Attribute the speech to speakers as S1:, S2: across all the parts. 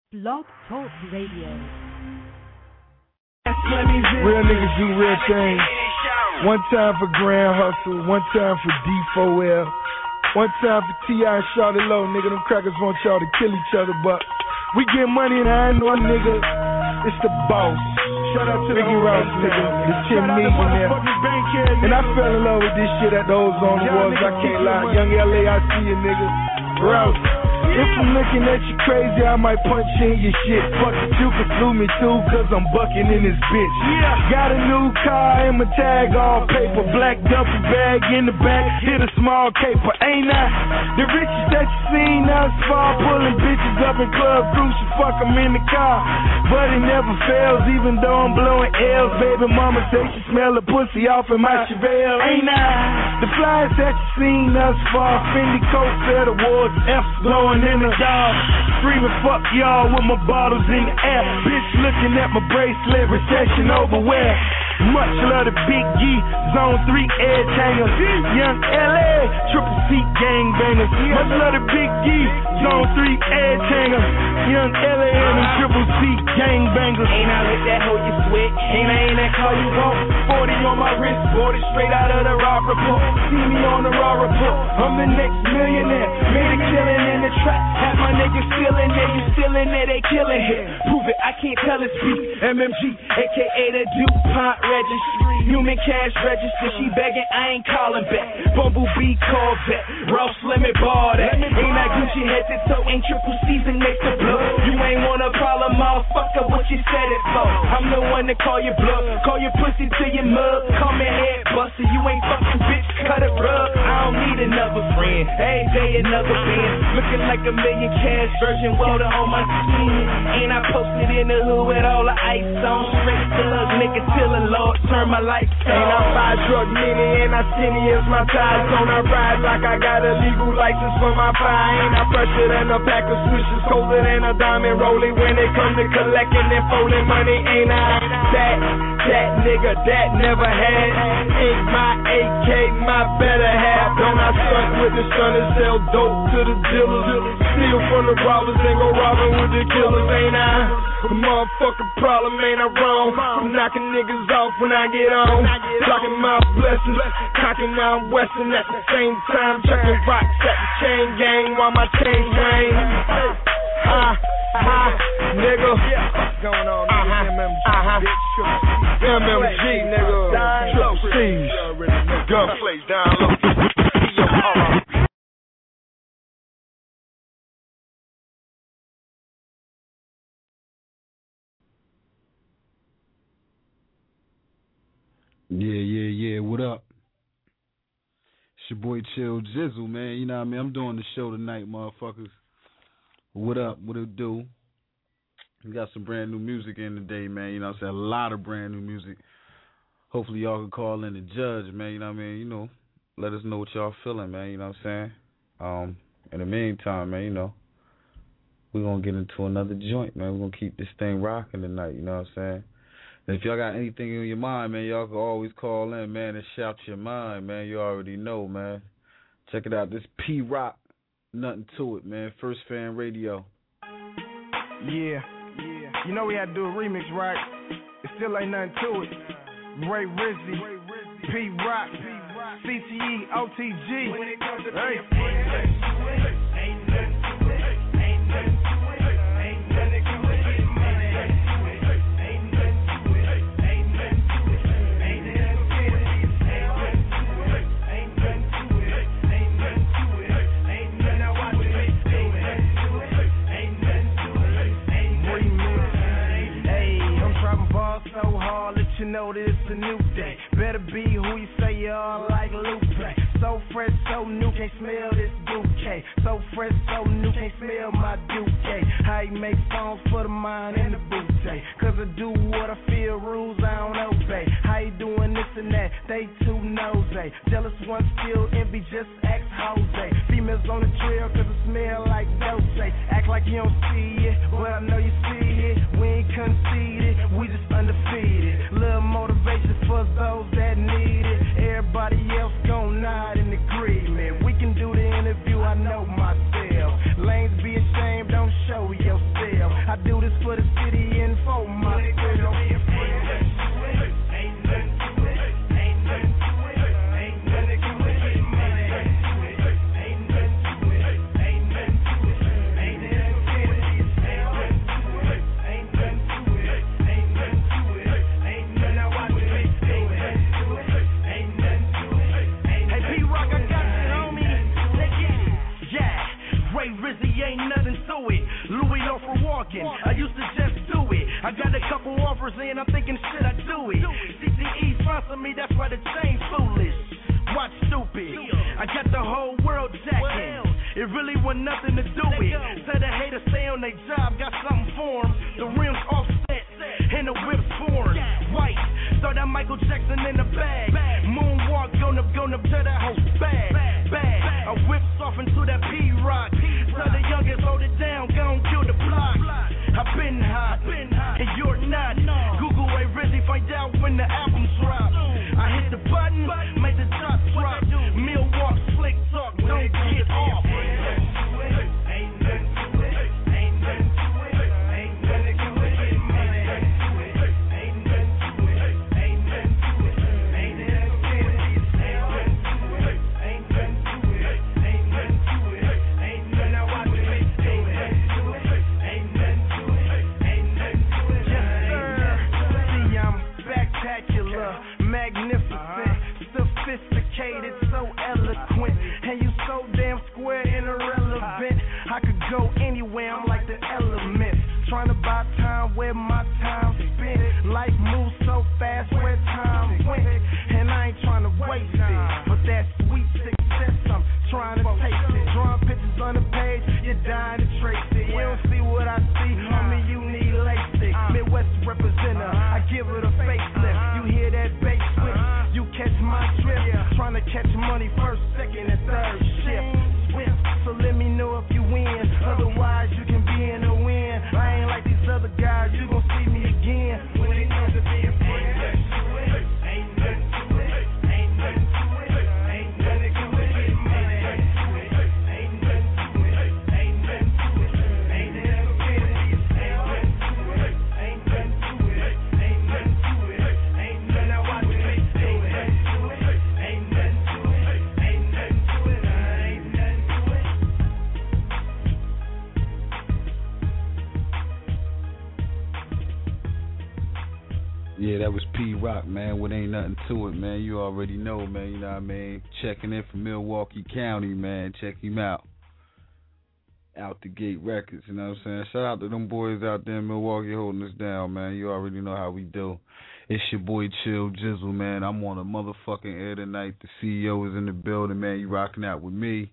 S1: Blog Talk Radio.
S2: Real niggas do real things. One time for Grand Hustle, one time for D4L, one time for T.I. and Shawty Low. Nigga, them crackers want y'all to kill each other, but we get money and I ain't no nigga. It's the boss. Shout out to Ricky Rouse, nigga, the 10 millionaire. And I fell in love with this shit at the Ozone Awards, I can't lie. Young LA, I see you, nigga. Rouse. If I'm looking at you crazy, I might punch you in your shit. Fuck it, you can flew me too, cause I'm bucking in this bitch. Yeah. Got a new car and my tag all paper. Black duffel bag in the back, hit a small caper. Ain't I the richest that you seen thus far? Pulling bitches up in Club Cruise, you fuck them in the car. But it never fails, even though I'm blowing L's. Baby mama say she smell the pussy off in my Chevelle. Ain't I the flyest that you seen thus far? Fendi coat, Fed Awards, F's blowing in the dog, screaming fuck y'all with my bottles in the air. Bitch looking at my bracelet, recession over where? Much love the Big G, Zone 3 edge hangers. Young LA, Triple C gangbangers. Much love the Big G, Zone 3 edge hangers. Young LA and the Triple C gangbangers.
S3: Ain't I let that hoe you sweat? Ain't that call you want? 40 on my wrist, 40 straight out of the raw report. See me on the raw report, I'm the next millionaire. Made a killing in the trap, have my niggas still in there. You still in there, they killing here. Prove it, I can't tell it's beat. MMG, aka the DuPont registry. Human cash register, she begging, I ain't calling back. Bumblebee Corvette, Ross Lemon bar that. Ain't that Gucci head to toe, ain't triple season next to blow. You ain't want a problem, motherfucker, what you said it for? I'm the one that call you bluff, call your pussy to your mug. Call me head buster, you ain't fucking bitch, cut it rug. I don't need another friend, every day another band. Looking like a million cash, virgin water on my skin. Ain't I posted in the hood with all the ice on? Straight thug, nigga tillin', Lord, turn my lights on.
S2: Ain't I buy drug mini and I skinny as my ties on. I ride like I got a legal license for my fire. Ain't I fresher than a pack of switches, colder than a diamond rolling. When they come to collecting and folding money, ain't I that nigga that never had? Ain't my AK my better half? Don't I stunt with the sun and sell dope to the dealers? Steal from the robbers and go robbing with the killers, ain't I? A motherfucking problem, ain't I wrong? I'm knocking niggas off when I get on. Blocking my blessings, cocking my Western at the same time. Checking rocks at the chain gang while my chain swing. Nigga. What's going on, nigga? MMG, nigga. Triple C's. Gunplays down low.
S4: Yeah. What up? It's your boy Chill Jizzle, man. You know what I mean? I'm doing the show tonight, motherfuckers. What up? What it do? We got some brand new music in today, man. You know what I'm saying? A lot of brand new music. Hopefully y'all can call in and judge, man. You know what I mean? You know, let us know what y'all feeling, man. You know what I'm saying? In the meantime, man, you know, we're going to get into another joint, man. We're going to keep this thing rocking tonight, you know what I'm saying? And if y'all got anything in your mind, man, y'all can always call in, man, and shout your mind, man. You already know, man. Check it out. This P-Rock, nothing to it, man. First Fan Radio.
S2: Yeah. You know we had to do a remix, right? It still ain't nothing to it. Ray Rizzy, P-Rock, CTE, OTG. Hey. You know this a new day. Better be who you say you are, like Lupe. So fresh, so new, can't smell this bouquet. So fresh, so new, can't smell my Duque. How you make songs for the mind and the bouquet? Cause I do what I feel, rules I don't obey. How you doing this and that? They too nosy. Jealous one still envy, just ask Jose. Females on the trail cause it smell like Dolce. Act like you don't see it, but I know you see it. We ain't conceded, we just undefeated. Little motivation for those that need it. Everybody else gon' nod in agreement. We can do the interview, I know myself. Lanes be ashamed, don't show yourself. I
S3: I do this for the city and for myself. I used to just do it. I got a couple offers in, I'm thinking, should I do it? CTE sponsor me, that's why the chain's foolish. Watch stupid. I got the whole world jacking. It really wasn't nothing to do with. Said the haters stay on their job, got something for 'em. The rims offset and the whip's foreign. White, throw that Michael Jackson in the bag. Moonwalk, gonna to that whole bag. I whip off into that P-Rock. Tell the youngest, hold it down, gon' kill the block. I've been hot, and you're not. Google A Rizzy, find out when the album drop. I hit the button, make the top drop. Milwaukee, slick talk, don't get off. Magnificent, sophisticated, so eloquent, and you so damn square and irrelevant. I could go anywhere, I'm like the elements. Trying to buy time where my time spent. Life moves so fast where time went, and I ain't trying to waste it. But that sweet success, I'm trying to taste it. Drawing pictures on the page, you're dying to trace it. You don't see what I see, homie, you need LASIK. Midwest representative, I give it a facelift. You hear that bass switch, you catch my drift. Trying to catch money first, second, and third shift. Swift, so let me know if you win. Otherwise, you can be in a win. I ain't like these other guys, you gon' see me again when it comes to being friends.
S4: Yeah, that was P-Rock, man. What ain't nothing to it, man. You already know, man. You know what I mean? Checking in from Milwaukee County, man. Check him out. Out the Gate Records, you know what I'm saying? Shout out to them boys out there in Milwaukee holding us down, man. You already know how we do. It's your boy Chill Jizzle, man. I'm on a motherfucking air tonight. The CEO is in the building, man. You rocking out with me.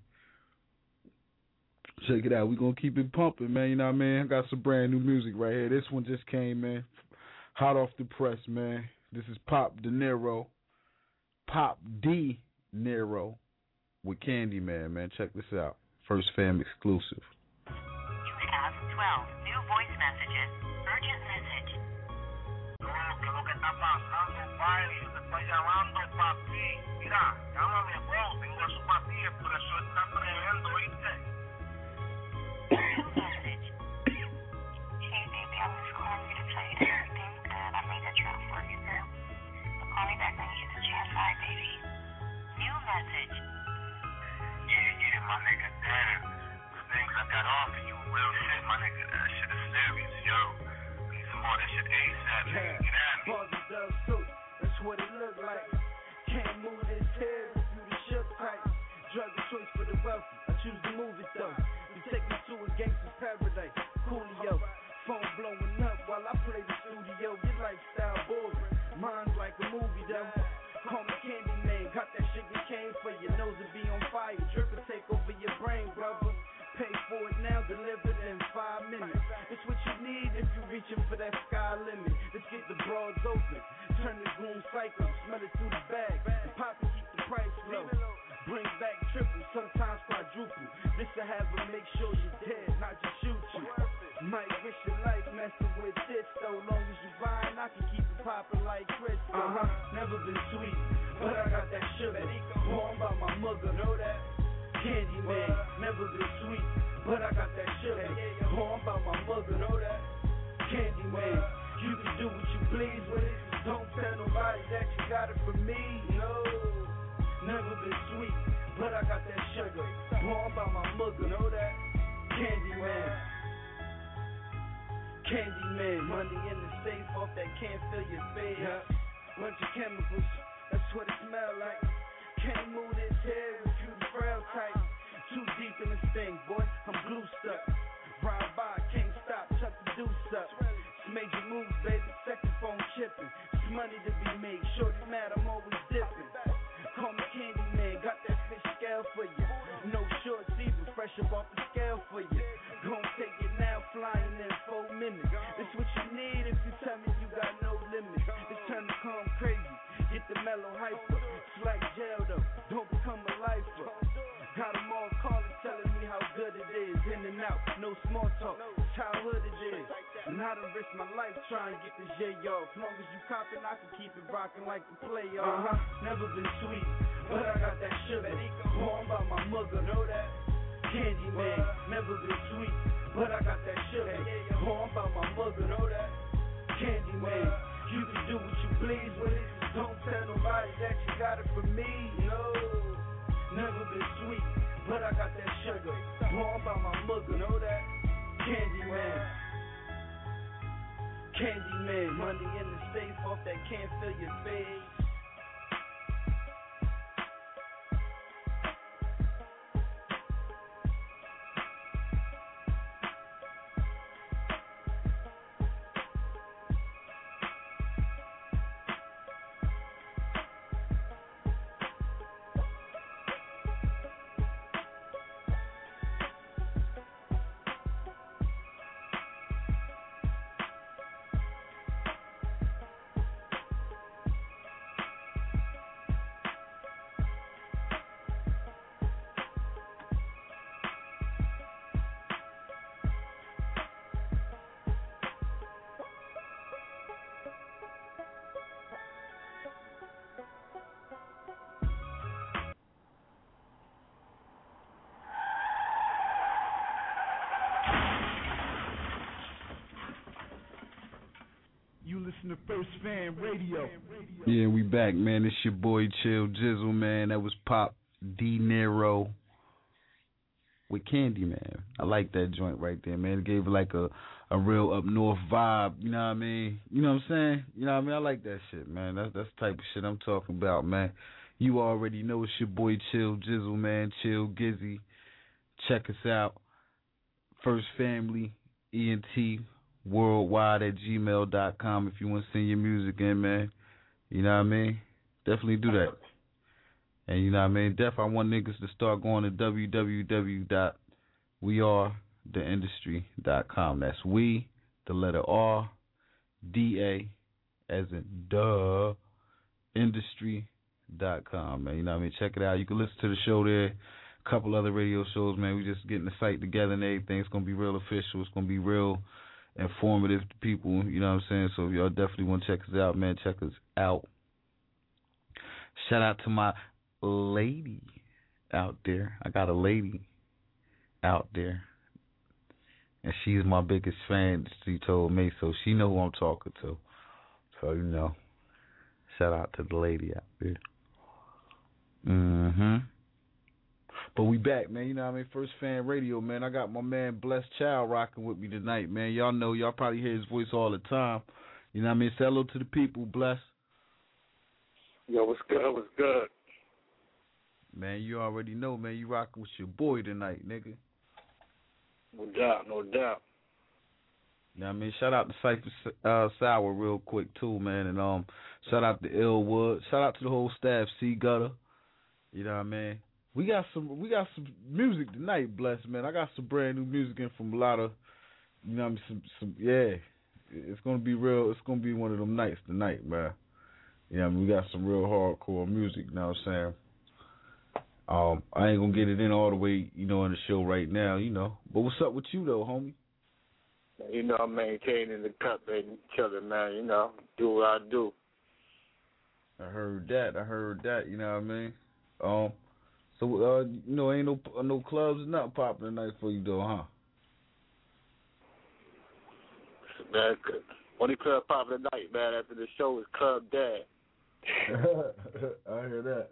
S4: Check it out. We gonna keep it pumping, man. You know what I mean? I got some brand new music right here. This one just came, man. Hot off the press, man. This is Pop De Niro. Pop D Niro with Candyman, man. Check this out. First fam exclusive.
S5: You have 12 new voice messages. Urgent message.
S6: ¿Qué es lo que está pasando, Wiley? Yo te estoy llamando, papi. Mira, llámame, bro. Tengo eso para ti. El precio está tremendo, ¿viste?
S5: New message. Hey, baby, I was calling you to tell you that everything's good. I made that transfer for you, girl. So call me back when you get the chance. Bye, baby. New message.
S6: Yeah, my nigga. Damn. The things I got off of you, real shit, my nigga. That shit is serious, yo. Need some more of that shit ASAP, nigga. Get at me.
S3: Buzz and Dub suit, that's what it look like. Can't move this head if you the shook type. Drug of choice for the wealthy, I choose to move it though. You take me to a gangster's paradise, Coolio. Phone blowing up while I play the studio. Your lifestyle boring, mine's like a movie though. Call me Candyman, got that sugar cane for your nose to be on fire. Drip and take over your brain, brother. Pay for it now, delivered in 5 minutes. It's what you need if you're reaching for that sky limit. Let's get the broads open, turn the goon cycle, smell it through the bag, and pop and keep the price low. Bring back triple, sometimes quadruple. This to have them make sure you're dead, not just shoot you. Might risk your life messing with this, though. Long as you buying, I can keep it popping like Chris. Never been sweet, but I got that sugar. Born by my mother, know that? Candyman, never been sweet, but I got that sugar. Born by my mother, know that? Candyman. You can do what you please with it. Just don't tell nobody that you got it from me. No, never been sweet, but I got that sugar. Born by my mother, know that? Candyman. Candyman. Money in the safe off that can't fill your face. Bunch of chemicals, that's what it smell like. Can't move this head with you the frail type. Too deep in this thing, boy, I'm glue stuck. Ride by, can't stop, chuck the deuce up. It's major moves, baby, second phone chipping. It's money to be made, shorty mad, I'm always dipping. Call me Candyman, got that fish scale for you. No shorts even, fresh up off the scale for you. Gon' take it now, flying in 4 minutes. This what you need if you tell me you got no limits. It's time to calm crazy, get the mellow hyper. It's like jail though, don't become a lifer. Got them all calling, telling me how good it is. In and out, no small talk, it's how hood it is. And I done risked my life trying to get this J off. As long as you copping, I can keep it rocking like the playoff. Never been sweet, but I got that sugar. Born by my mother, know that? Candyman. Never been sweet, but I got that sugar. Born by my mother, know that? Candyman. You can do what you please with it. Just don't tell nobody that you got it from me. No, never been sweet, but I got that sugar. Born by my mother, know that? Candyman. Candyman. Money in the safe off that can't fill your face.
S2: You listen to First Fan Radio.
S4: Yeah, we back, man. It's your boy Chill Jizzle, man. That was Pop De Niro with Candyman. I like that joint right there, man. It gave it like a real up north vibe, you know what I mean? You know what I'm saying? You know what I mean? I like that shit, man. That's the type of shit I'm talking about, man. You already know it's your boy Chill Jizzle, man. Chill Gizzy. Check us out. First Family ENT worldwide at gmail.com if you want to send your music in, man. You know what I mean? Definitely do that. And you know what I mean? Definitely I want niggas to start going to www.wearetheindustry.com. That's we, the letter R, D-A, as in duh, industry.com, man. You know what I mean? Check it out. You can listen to the show there. A couple other radio shows, man. We just getting the site together and everything. It's going to be real official. It's going to be real informative to people, you know what I'm saying? So if y'all definitely want to check us out, man, check us out. Shout out to my lady out there. I got a lady out there, and she's my biggest fan, she told me, so she know who I'm talking to. So, you know, shout out to the lady out there. But we back, man. You know what I mean? First Fan Radio, man. I got my man Blessed Child rocking with me tonight, man. Y'all know, y'all probably hear his voice all the time. You know what I mean? Say hello to the people, Bless.
S6: Yo, what's good? What's good?
S4: Man, you already know, man. You rocking with your boy tonight, nigga.
S6: No doubt, no doubt.
S4: You know what I mean? Shout out to Cypher Sour real quick, too, man. And shout out to Illwood. Shout out to the whole staff, C Gutter. You know what I mean? We got some music tonight, Bless, man. I got some brand new music in from a lot of, you know what I mean, yeah. It's gonna be real. It's gonna be one of them nights tonight, man. You know what I mean? We got some real hardcore music, you know what I'm saying? I ain't gonna get it in all the way, you know, in the show right now, you know. But what's up with you though, homie?
S6: You know, I'm maintaining the cut and chilling, man. You know, do what I do.
S4: I heard that, you know what I mean? So, you know, ain't no clubs or nothing popping tonight for you, though, huh?
S6: man. Only club popping tonight, man, after the show is Club Dad.
S4: I hear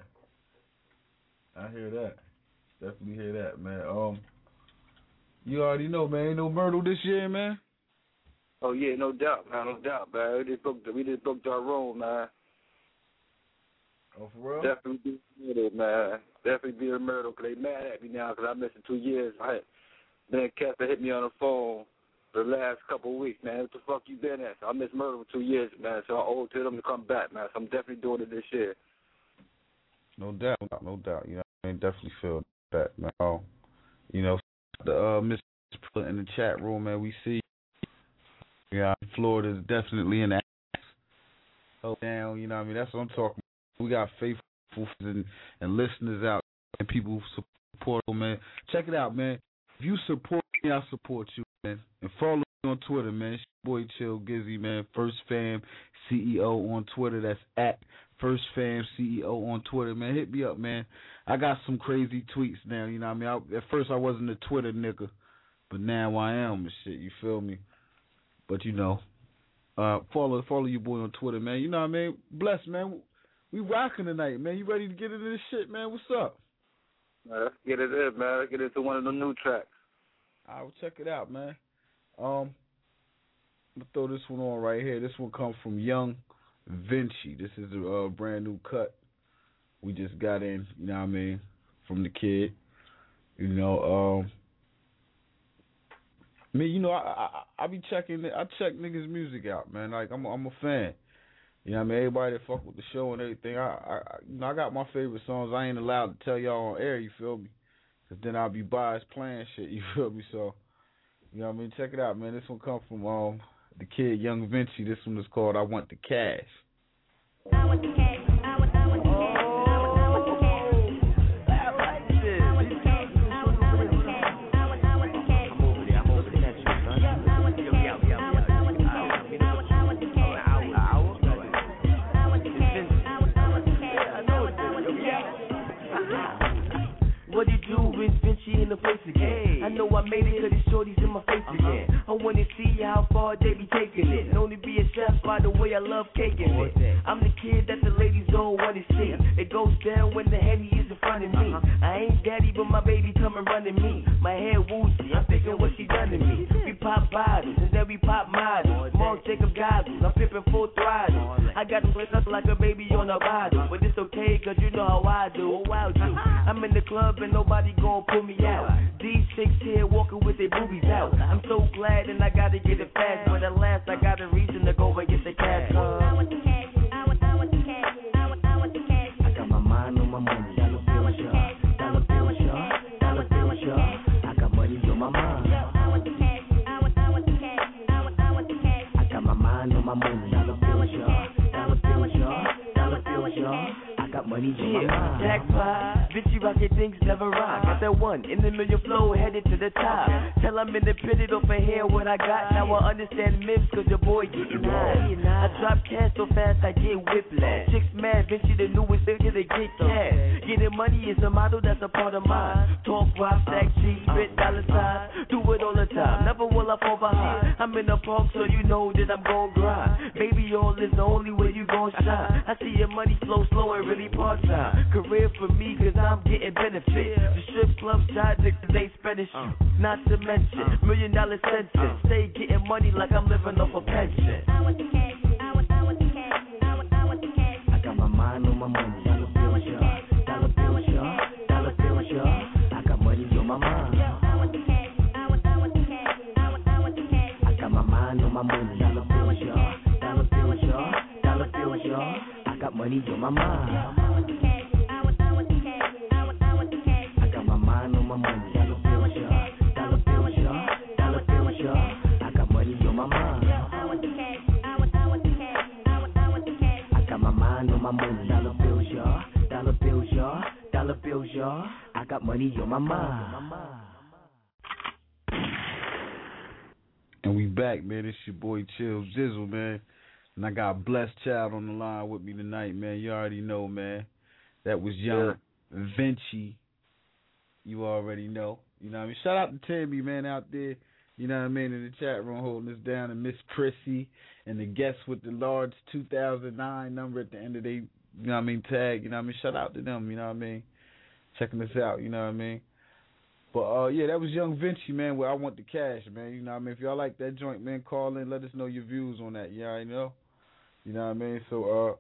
S4: that. Definitely hear that, man. You already know, man. Ain't no Myrtle this year, man.
S6: Oh yeah, no doubt, man. We just booked our room, man.
S4: Oh, for real?
S6: Definitely be Myrtle, man. Definitely be a Myrtle, because they mad at me now because I missed 2 years. Then Kevin hit me on the phone for the last couple of weeks, man. What the fuck you been at? So I missed Myrtle for 2 years, man. So I owe it to them to come back, man. So I'm definitely doing it this year.
S4: No doubt. You know, I definitely feel that, man. You know, the Mr. in the chat room, man. We see, yeah, Florida's definitely in the ass. Oh, down. You know what I mean? That's what I'm talking about. We got faithful and listeners out and people who support them, man. Check it out, man. If you support me, I support you, man. And follow me on Twitter, man. It's your boy Chill Gizzy, man. First Fam CEO on Twitter. That's at First Fam CEO on Twitter, man. Hit me up, man. I got some crazy tweets now, you know what I mean? At first I wasn't a Twitter nigga, but now I am and shit, you feel me? But, you know, follow your boy on Twitter, man. You know what I mean? Bless, man. We rocking tonight, man. You ready to get into this shit, man? What's up?
S6: Let's get it in, man. Let's get into one of the new tracks.
S4: All right, check it out, man. I'm gonna throw this one on right here. This one comes from Young Vinci. This is a brand new cut we just got in, you know what I mean, from the kid. You know, me, you know, I be checking. I check niggas' music out, man. Like I'm a fan. You know what I mean? Everybody that fuck with the show and everything. I got my favorite songs. I ain't allowed to tell y'all on air. You feel me? Cause then I'll be biased playing shit. You feel me? So, you know what I mean? Check it out, man. This one comes from the kid Young Vinci. This one is called "I Want the Cash."
S5: I want the cash. I want the cash. I want the cash.
S3: What it do, Vince Vinci in the place again. I know I made it 'cause these shorties in my face again. I wanna see how far they be taking it. Known to be a chef by the way I love caking it. I'm the kid that the ladies don't wanna see. It goes down when the Henny is in front of me. I ain't daddy, but my baby come and running me. My hair woozy, I'm thinking what she done to me. We pop bottles and then we pop models. Small Jacob goggles, I'm pimping full throttle. I got to wake up like a baby on a bottle, but it's okay 'cause you know how I do. Oh, wow, you. I'm in the club and nobody gon' pull me out. These chicks here walking with their boobies out. I'm so glad and I gotta get it fast, but at last I got a reason to go and get the cash.
S5: I want the cash. I want the cash. I want the cash.
S3: I got my mind on my money. Dollar bills, y'all. Dollar bills, y'all. Dollar bills, y'all. I got money on my mind.
S5: I want the cash. I want the cash. I want the cash.
S3: I got my mind on my money. Dollar bills, y'all. Dollar bills, y'all. Dollar bills, y'all. I got money on my mind. Jackpot. Bitchy rocket things never rock. Got that one in the million flow headed to the top. Tell I'm in the pit, don't hear what I got. Now I understand myths 'cause your boy getting high. I drop cash so fast I get whiplash. Chicks mad, Vinci the newest nigga to get cash. Getting money is a model that's a part of mine. Talk, rock, stack, G, spit, dollar signs. Do it all the time, never will I fall behind. I'm in the park so you know that I'm gon' grind. Baby, all is the only way you gon' shine. I see your money flow slow and really part-time. Career for me 'cause I'm getting benefits. The strip club side niggas, they Spanish. Not to mention $1 million sentence. Stay getting money like I'm living off a pension.
S5: I want the cash. I want the cash. I want the cash.
S3: I got my mind on my money. Dollar bills, y'all. Dollar bills, y'all. Dollar bills, y'all. I got money on my mind.
S5: I want the cash. I want the cash. I want the cash.
S3: I got my mind on my money. Dollar bills, y'all. Dollar bills, y'all. Dollar bills, y'all. I got money on my mind.
S5: I want the cash. I want the cash. I want the cash.
S3: I got my mind on my money. Dollar bills, y'all. Dollar bills, y'all. Dollar bills, y'all. I got money on my mind.
S5: I want the cash. I want the cash. I want the cash.
S3: I got my mind on my money. Dollar bills, y'all. Dollar bills, y'all. Dollar bills, y'all. I got money on my mind.
S4: And we back, man. It's your boy Chill Jizzle, man. And I got Blessed Child on the line with me tonight, man. You already know, man. That was Young Vinci. You already know. You know what I mean? Shout out to Tammy, man, out there You know what I mean? In the chat room holding us down, and Miss Prissy and the guests with the large 2009 number at the end of their, you know what I mean, tag. You know what I mean? Shout out to them. You know what I mean? Checking us out. You know what I mean? But yeah, that was Young Vinci, man. Where I Want the Cash, man. You know what I mean? If y'all like that joint, man, call in. Let us know your views on that. You already know. You know what I mean? So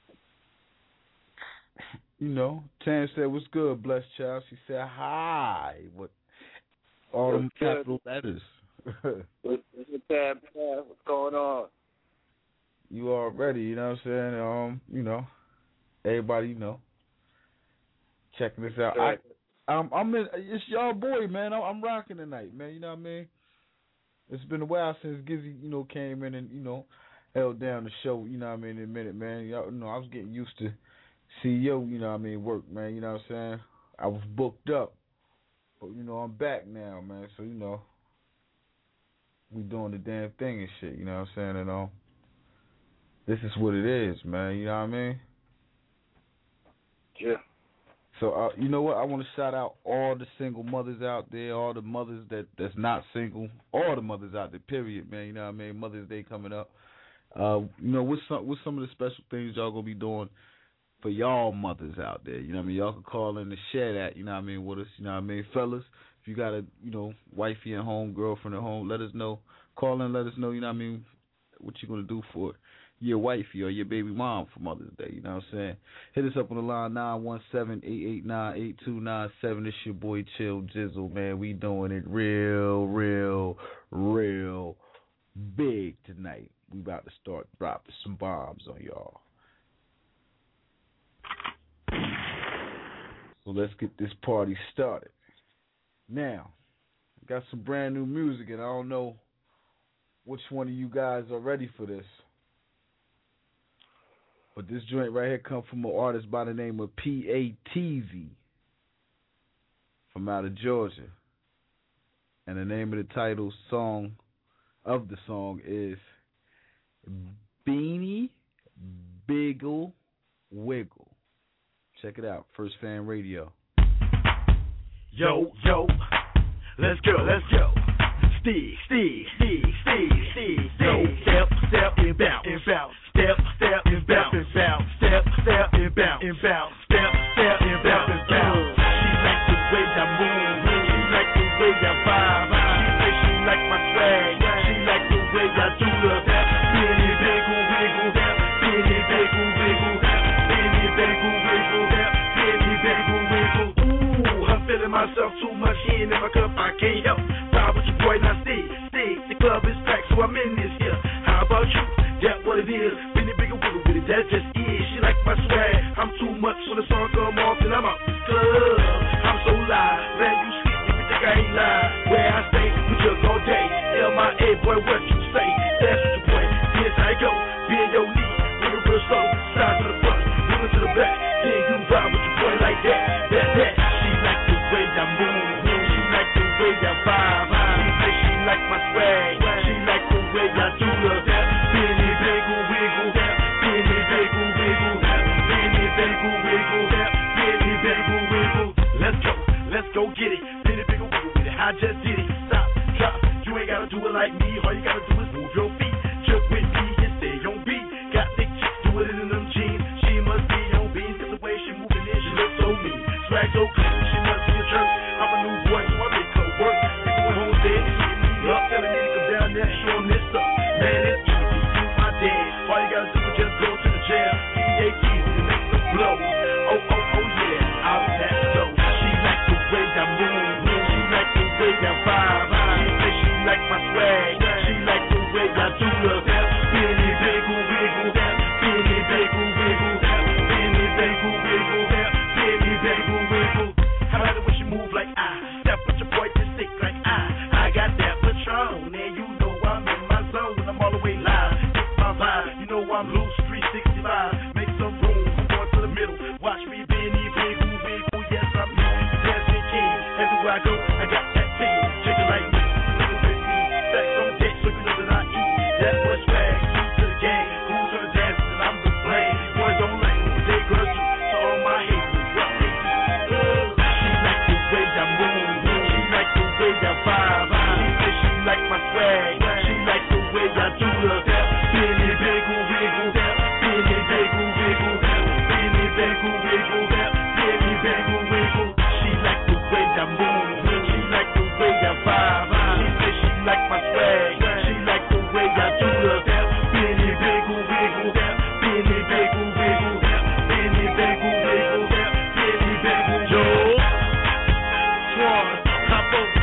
S4: you know, Tan said, "What's good, blessed child?" She said, "Hi." What? All them capital letters.
S6: What's going on?
S4: You already, you know what I'm saying? You know, everybody, you know, checking this out.
S6: Right.
S4: It's y'all boy, man. I'm rocking tonight, man. You know what I mean? It's been a while since Gizzy, you know, came in and, you know, held down the show, you know what I mean, in a minute, man. Y'all know, I was getting used to CEO, you know what I mean, work, man. You know what I'm saying? I was booked up. But, you know, I'm back now, man. So, you know, we doing the damn thing and shit, you know what I'm saying? And this is what it is, man. You know what I mean?
S6: Yeah.
S4: So, you know what? I want to shout out all the single mothers out there, all the mothers that's not single, all the mothers out there, period, man. You know what I mean? Mother's Day coming up. You know, what's some of the special things y'all going to be doing for y'all mothers out there? You know what I mean? Y'all can call in and share that, you know what I mean, with us. You know what I mean? Fellas, if you got a, you know, wifey at home, girlfriend at home, let us know. Call in, let us know, you know what I mean, what you going to do for your wifey or your baby mom for Mother's Day, you know what I'm saying? Hit us up on the line, 917-889-8297. It's your boy Chill Jizzle, man. We doing it real big tonight. We about to start dropping some bombs on y'all. So let's get this party started. Now, I got some brand new music, and I don't know which one of you guys are ready for this. But this joint right here comes from an artist by the name of P.A.T.Z. from out of Georgia. And the name of the title of the song is Beanie Biggle Wiggle. Check it out, First Fan Radio.
S3: Yo, let's go. Steve. Step and bounce. Step and bounce. Step and bounce. Step and bounce. She like the way I move. She like the way I vibe. She say she like my swag. She like the way I do the Benny Biggle Wiggle. Benny Biggle Wiggle. Benny Biggle Wiggle. Benny Biggle Wiggle. Ooh, I'm feeling myself too much in my cup. I can't help. Ride with your boy now, Steve. The club is packed, so I'm in this here. How about you? That's what it is. Benny Biggle Wiggle with it. That just is. She like my swag. I'm too much when the song come off, and I'm out the club. I'm so live. Man, you sleep if you think I ain't lying. Where I stay, we just all day. LMA, boy, what you say? That's what you boy. Here's how I go. Be in your knee. Moving real slow. Side to the front. Moving to the back. Then you ride with your boy like that. That. She like the way I move. She like the way I vibe. She say she like my swag. She like the way I do the Benny Biggle Wiggle. Benny Biggle Wiggle. Benny Biggle Wiggle. Benny Biggle Wiggle. Let's go get it. Benny Biggle Wiggle with it. I just did it. Stop, drop. You ain't gotta do it like me. All you gotta do is move your feet. Just with me and stay on beat. Got thick chicks do it in them jeans. She must be on beans 'cause the way she moving in, she looks so mean. Swag so clean, she must be a jerk. I'm a new boy, so I make her work. People at home dead, hitting me up, telling me to come down there and show them this stuff. Man, it's easy, you my dad. All you gotta do is just go to the jail. P.A.T. to make the blow. Oh yeah, I'm that low. She like the way I move. She like the way I vibe. She say she like my swag. She like the way I do the Benny Biggle Wiggle. Benny Biggle Wiggle. Benny Biggle Wiggle. Benny Biggle Wiggle. How about it when she move like I? Step with your boy just stick like I got that Patron, and you know I'm in my zone when I'm all the way live. It's my vibe, you know I'm loose 365. Make some room, I'm going to the middle. Watch me Benny Biggle Wiggle. Yes, I'm here, dancing king. Everywhere I go, I got that team. Check it like me, living with me. Stacks on deck, so you know that I eat. That's what swag, true to the game. Who's gonna dance and I'm the blame. Boys don't like me, they girls do. So all my haters, what they do. She like the way I move. She like the way I vibe. She say she like my do the that. Benny Biggle Wiggle that. Benny Biggle Wiggle that. Benny Biggle Wiggle that. Benny Biggle Wiggle. She like the way I move. She like the way I vibe. She say she like my swag. She like the way I do the that. Benny Biggle Wiggle that. Benny Biggle Wiggle that. Benny Biggle Wiggle that. Benny Biggle Joe. Swan, hop on.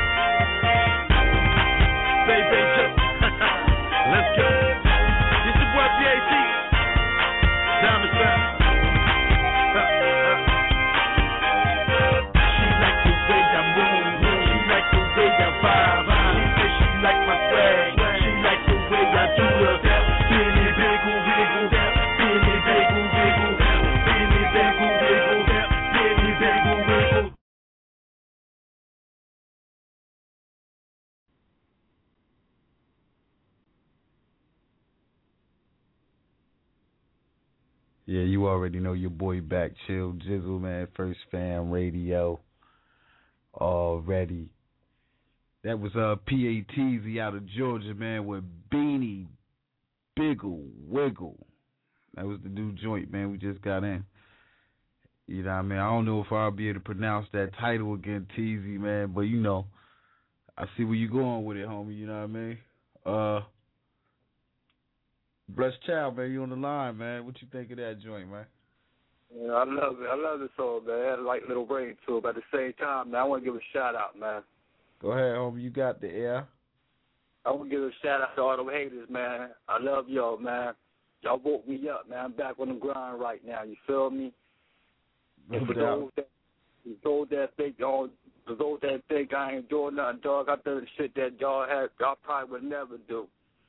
S3: Baby Joe. Let's go. This is what PAT. Diamond Sound. She like the way I move. She like the way I vibe. She say she like my swag. She like the way I do the that. Benny Biggle Wiggle that. Benny Biggle Wiggle that. Benny Biggle Wiggle that. Benny Biggle Wiggle.
S4: Yeah, you already know your boy back, Chill Jizzle, man. First Fam Radio already. That was P.A.T.Z. out of Georgia, man, with Beanie Biggle Wiggle. That was the new joint, man. We just got in. You know what I mean? I don't know if I'll be able to pronounce that title again, TZ, man, but you know, I see where you going with it, homie. You know what I mean? Blessed Child, man, you on the line, man. What you think of that joint, man?
S6: Yeah, I love it. I love the song, man. It had a light little ring to it, but at the same time, man, I want to give a shout out, man.
S4: Go ahead, homie. You got the air.
S6: I want to give a shout out to all them haters, man. I love y'all, man. Y'all woke me up, man. I'm back on the grind right now. You feel me? And for those that think I ain't doing nothing, dog, I done the shit that y'all probably would never do.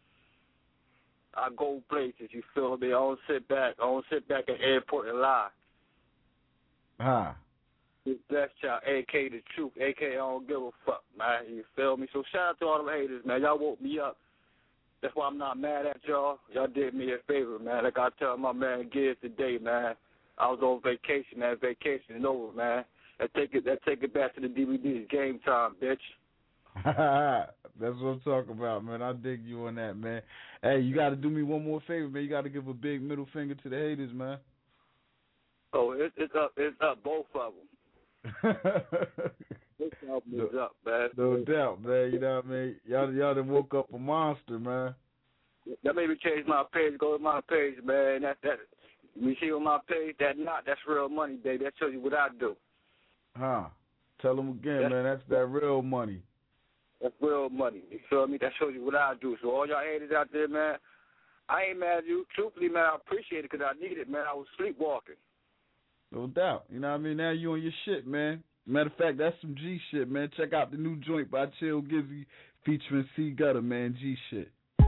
S6: I go places, you feel me? I don't sit back at the airport and lie. This Blessed Child, A.K. the truth, A.K. I don't give a fuck, man. You feel me? So shout out to all them haters, man. Y'all woke me up. That's why I'm not mad at y'all. Y'all did me a favor, man. Like I tell my man Gibbs today, man. I was on vacation, man. Vacation is over, man. Let's take it back to the DVDs. Game time, bitch.
S4: That's what I'm talking about, man. I dig you on that, man. Hey, you got to do me one more favor, man. You got to give a big middle finger to the haters, man.
S6: Oh, it's up, both of them. This album is up, man.
S4: No doubt, man. You know what I mean? Y'all done woke up a monster, man.
S6: That made me change my page. Go to my page, man. That you see on my page, that's real money, baby. That shows you what I do.
S4: Tell them again, man. That's that real money.
S6: That's real money. You feel me? That shows you what I do. So all y'all haters out there, man, I ain't mad at you. Truthfully, man, I appreciate it because I need it, man. I was sleepwalking.
S4: No doubt. You know what I mean? Now you on your shit, man. Matter of fact, that's some G shit, man. Check out the new joint by Chill Gizzy featuring C Gutter, man. G shit.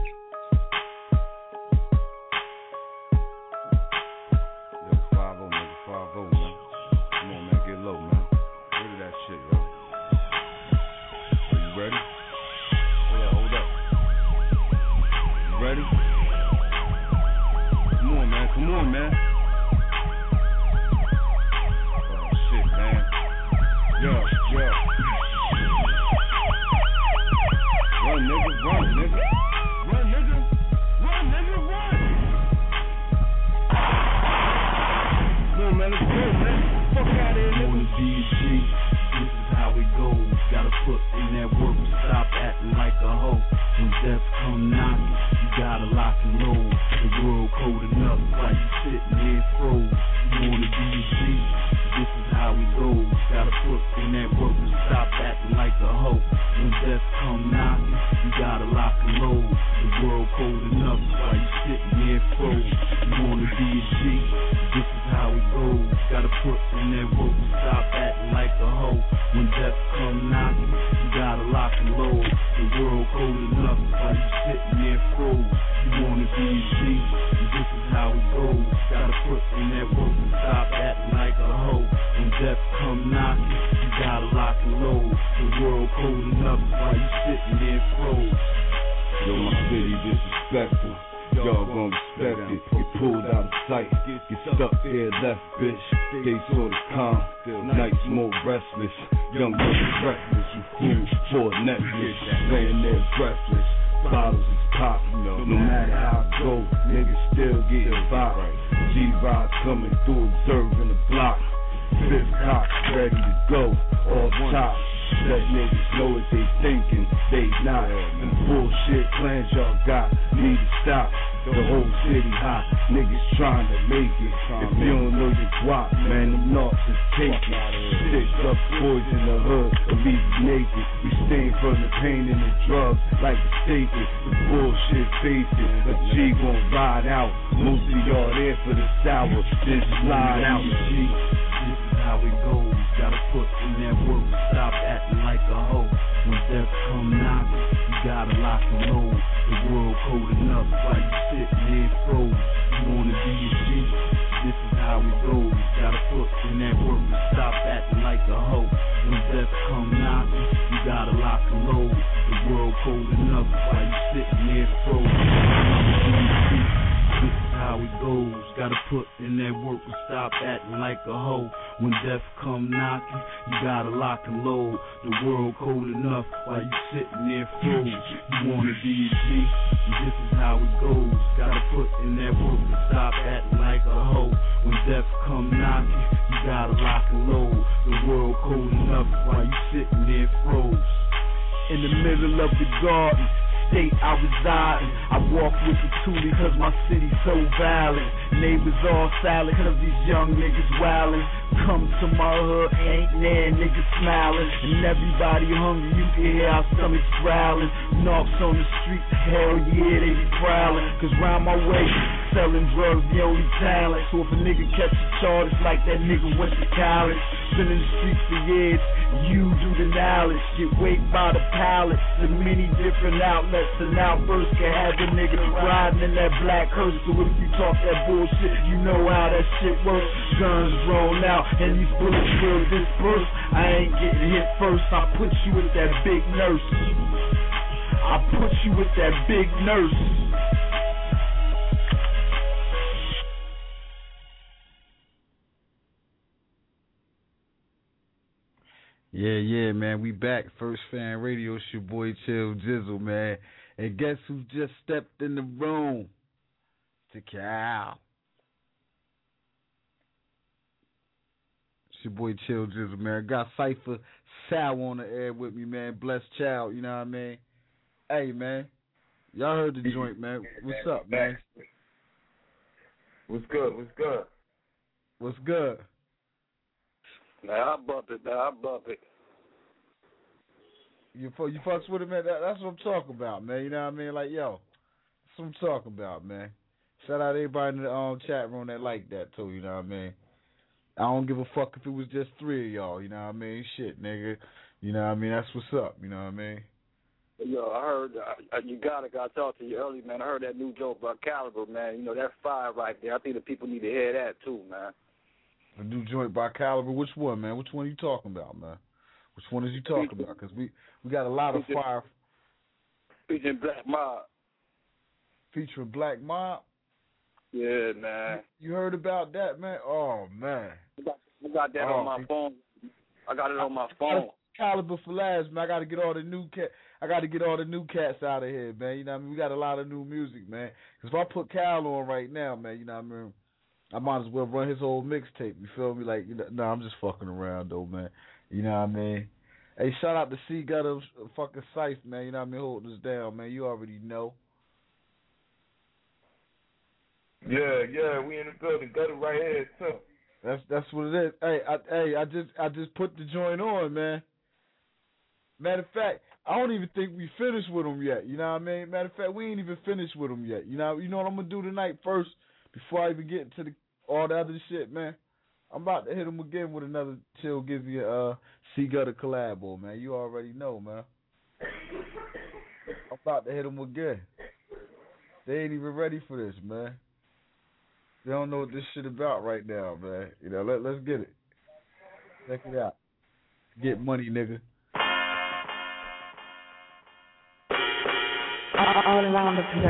S4: Yo, 5-0, nigga. 5-0, man. Come on, man. Get low, man. Look at that shit, yo. Are you ready? Hold up. You ready? Come on, man. Come on, man. Yeah. Run, nigga, run, nigga. Run, nigga. Run, nigga, run. Come on, man, let's go, man. Fuck out of here, nigga. On the DG, this is how it goes. Gotta put in that work and stop acting like a hoe. When death come knocking, you gotta lock and load. The world cold enough while you sitting here froze. You on the DG. This is how it goes. Gotta put in that work and stop acting like a hoe. When death come knocking, you gotta lock and load. The world cold enough while you sitting there froze. You wanna be a G? This is how it goes. Gotta put in that work and stop acting like a hoe. When death come knocking, you gotta lock and load. The world cold enough while you sitting there froze. You wanna be a G? This is how it goes. Gotta put in that work and stop acting like a hoe. When death come knocking, you gotta lock and load. The world cold enough while you sitting there froze. Yo, my city disrespectful. Y'all gon' respect it. Get pulled out of sight. Get stuck there left, bitch. Days sorta calm. Nights more restless. Young niggas reckless. You fool for a necklace. Laying there breathless. Bottles
S7: pop. No matter how it goes, niggas still getting by. G-Rock coming through, observing the block. Fifth cock ready to go, off top. Let niggas know what they thinking, they not. The bullshit plans y'all got need to stop. The whole city hot, niggas trying to make it. If you don't know your guap, man, them knocks is taking. Six up boys in the hood, and leave you naked. We stay from the pain and the drugs like the staking. The bullshit facing, a G gon' ride out. Most of y'all there for the sour, just slide out. G.
S8: This is how it goes. Gotta put in that work, stop acting like a hoe. When death come knocking, you gotta lock and load. The world cold enough while you sitting there froze. You wanna be a G? This is how it goes. Gotta put in that work and stop acting like a hoe. When death come knocking, you gotta lock and load. The world cold enough while you sitting there froze. This is how it goes. Gotta put in that work and stop acting like a hoe. When death come knocking, you gotta lock and load. The world cold enough while you sitting there froze. You wanna be a G? This is how it goes. Gotta put in that work and stop acting like a hoe. When death come knocking, you gotta lock and load. The world cold enough while you sitting there froze. In the middle of the garden, state I reside in. I walk with the toolie cause my city's so violent. Neighbors all silent cause these young niggas wildin'. Come to my hood, ain't there, niggas smiling. And everybody hungry, you can hear our stomachs growling. Knocks on the street, hell yeah, they be prowling. Cause round my way, selling drugs the only talent. So if a nigga catch a charge, it's like that nigga went to college. Been in the streets for years, you do the knowledge. Get weight by the pallets in many different outlets. An outburst can have a nigga riding in that black hearse. So if you talk that bullshit, you know how that shit works. Guns roll out and these bullets will disperse. I ain't getting hit first, I put you with that big nurse. I put you with that big nurse.
S4: Yeah, man, we back. First Fan Radio, it's your boy Chill Jizzle, man. And guess who just stepped in the room? Cal. It's your boy Chill Jizzle, man. Got Cypher Sal on the air with me, man. Blessed child, you know what I mean? Hey, man. Y'all heard the joint, man. What's up, man?
S9: What's good?
S4: What's good?
S6: Now I bump it.
S4: You fucks with it, man? That's what I'm talking about, man. You know what I mean? Like, yo, that's what I'm talking about, man. Shout out everybody in the chat room that like that, too, you know what I mean? I don't give a fuck if it was just 3 of y'all, you know what I mean? Shit, nigga. You know what I mean? That's what's up, you know what I mean?
S6: Yo, I heard, you gotta talk to you early, man. I heard that new joke about Caliber, man. You know, that's fire right there. I think the people need to hear that, too, man.
S4: A new joint by Caliber. Which one, man? Which one are you talking about, man? Which one is you talking about? Because we got a lot of fire.
S6: Featuring Black Mob.
S4: Featuring Black Mob?
S6: Yeah, man.
S4: You heard about that, man? Oh, man.
S6: I got that on my phone. I got it on my phone.
S4: Caliber for last, man. I got to get all the new cats out of here, man. You know what I mean? We got a lot of new music, man. Because if I put Cal on right now, man, you know what I mean? I might as well run his whole mixtape. You feel me? Like, you know, no, I'm just fucking around though, man. You know what I mean? Hey, shout out to C Gutter fucking Scythe, man. You know what I mean? Holding us down, man. You already know.
S9: Yeah, we in the building. Gutter right here too.
S4: That's what it is. Hey, I just put the joint on, man. Matter of fact, I don't even think we finished with them yet. You know what I mean? Matter of fact, we ain't even finished with them yet. You know what I'm gonna do tonight first? Before I even get into all the other shit, man, I'm about to hit him again with another Chill Give You a C Gutter collabo, man. You already know, man. I'm about to hit him again. They ain't even ready for this, man. They don't know what this shit about right now, man. You know, let's get it. Check it out. Get money, nigga.
S1: All around the production.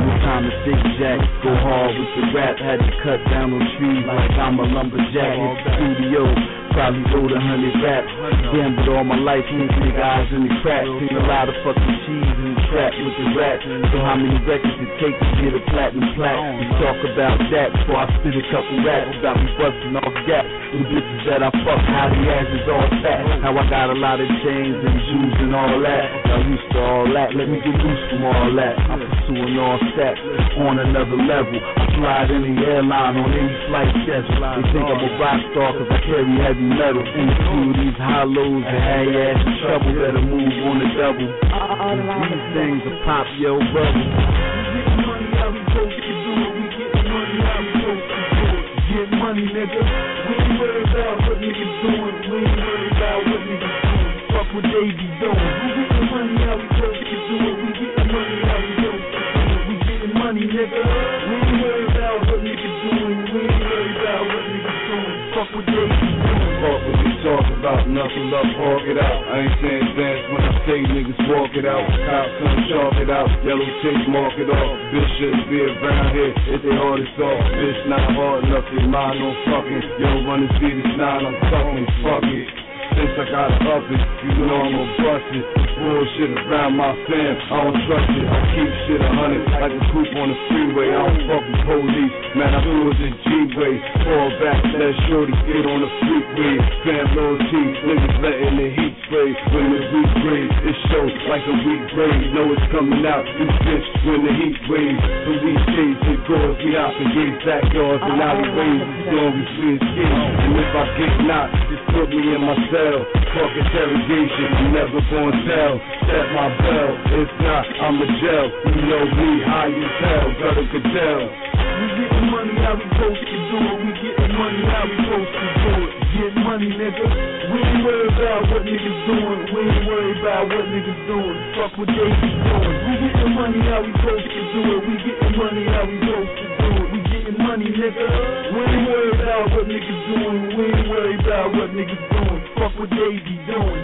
S8: no time to zigzag. Go hard with the rap, had to cut down on trees like I'm a lumberjack. Hit the studio, probably wrote 100 raps. Gambled all my life, nigga eyes in the crack. Seen a lot of fucking cheese in the trap with the rap. So how many records it take to get a platinum plaque? We talk about that before I spit a couple raps about me busting off gaps. The bitches that I fuck, how the ass is all fat. How I got a lot of chains and jewels and all that. Y'all used to all that, let me get loose from all that. I'm pursuing all stacks on another level. I fly in the airline on any flight schedule. They think I'm a rock star cause I carry heavy metal. In the crew, these hollows and have your ass in trouble. Better move on the double. These things are pop, yo, brother. We getting money, how we supposed to do it. We getting money, how we supposed to do it. Get money, nigga. We ain't worried about what niggas doing. We ain't worried about what niggas doing. Fuck what they be doing. We getting money, how we supposed to do it. We getting money, how we supposed to do it. We getting money, nigga. We ain't worried about what niggas doing. We ain't worried about what niggas doing. Fuck what they be doing. Fuck what they talk about. Knuckle up, walk it out. I ain't saying dance when I say niggas walk it out. Cops come chalk it out. Yellow tape, mark it off. Bitch shouldn't be around here if they hardest off. Bitch not hard enough, they mind on fucking. Yo, run the speed, it's 9, I'm fucking, fuck it. Since I gotta up it, you know I'm gon' bust it. Bullshit around my fam, I don't trust it. I keep shit 100 like a coupe on the freeway. I don't fuck with police, man, I do it the G-way. Fall back, let shorty get on the freeway. Fam loyalty, niggas letting the heat spray. When the weak grade, it shows like a weak grade. Know it's coming out, you bitch, when the heat waves. Police chase, it goes, we out the gates, backyards and alleyways. As long as we escape, and if I get knocked, just put me in my cell. Fuck interrogation, I'm never gonna tell. Set my bell, if not, I'm a jail. You know me, high as hell, Gutter Cadell. We getting money, how we supposed to do it. We getting money, how we supposed to do it. Get money, nigga. We ain't worried about what niggas doing. We ain't worried about what niggas doing. Fuck what they be doing. We getting money, how we supposed to do it. We getting money, how we supposed to do it. We getting money, nigga. We ain't worried about what niggas doing. We ain't worried about what niggas doing. Fuck what they be doing.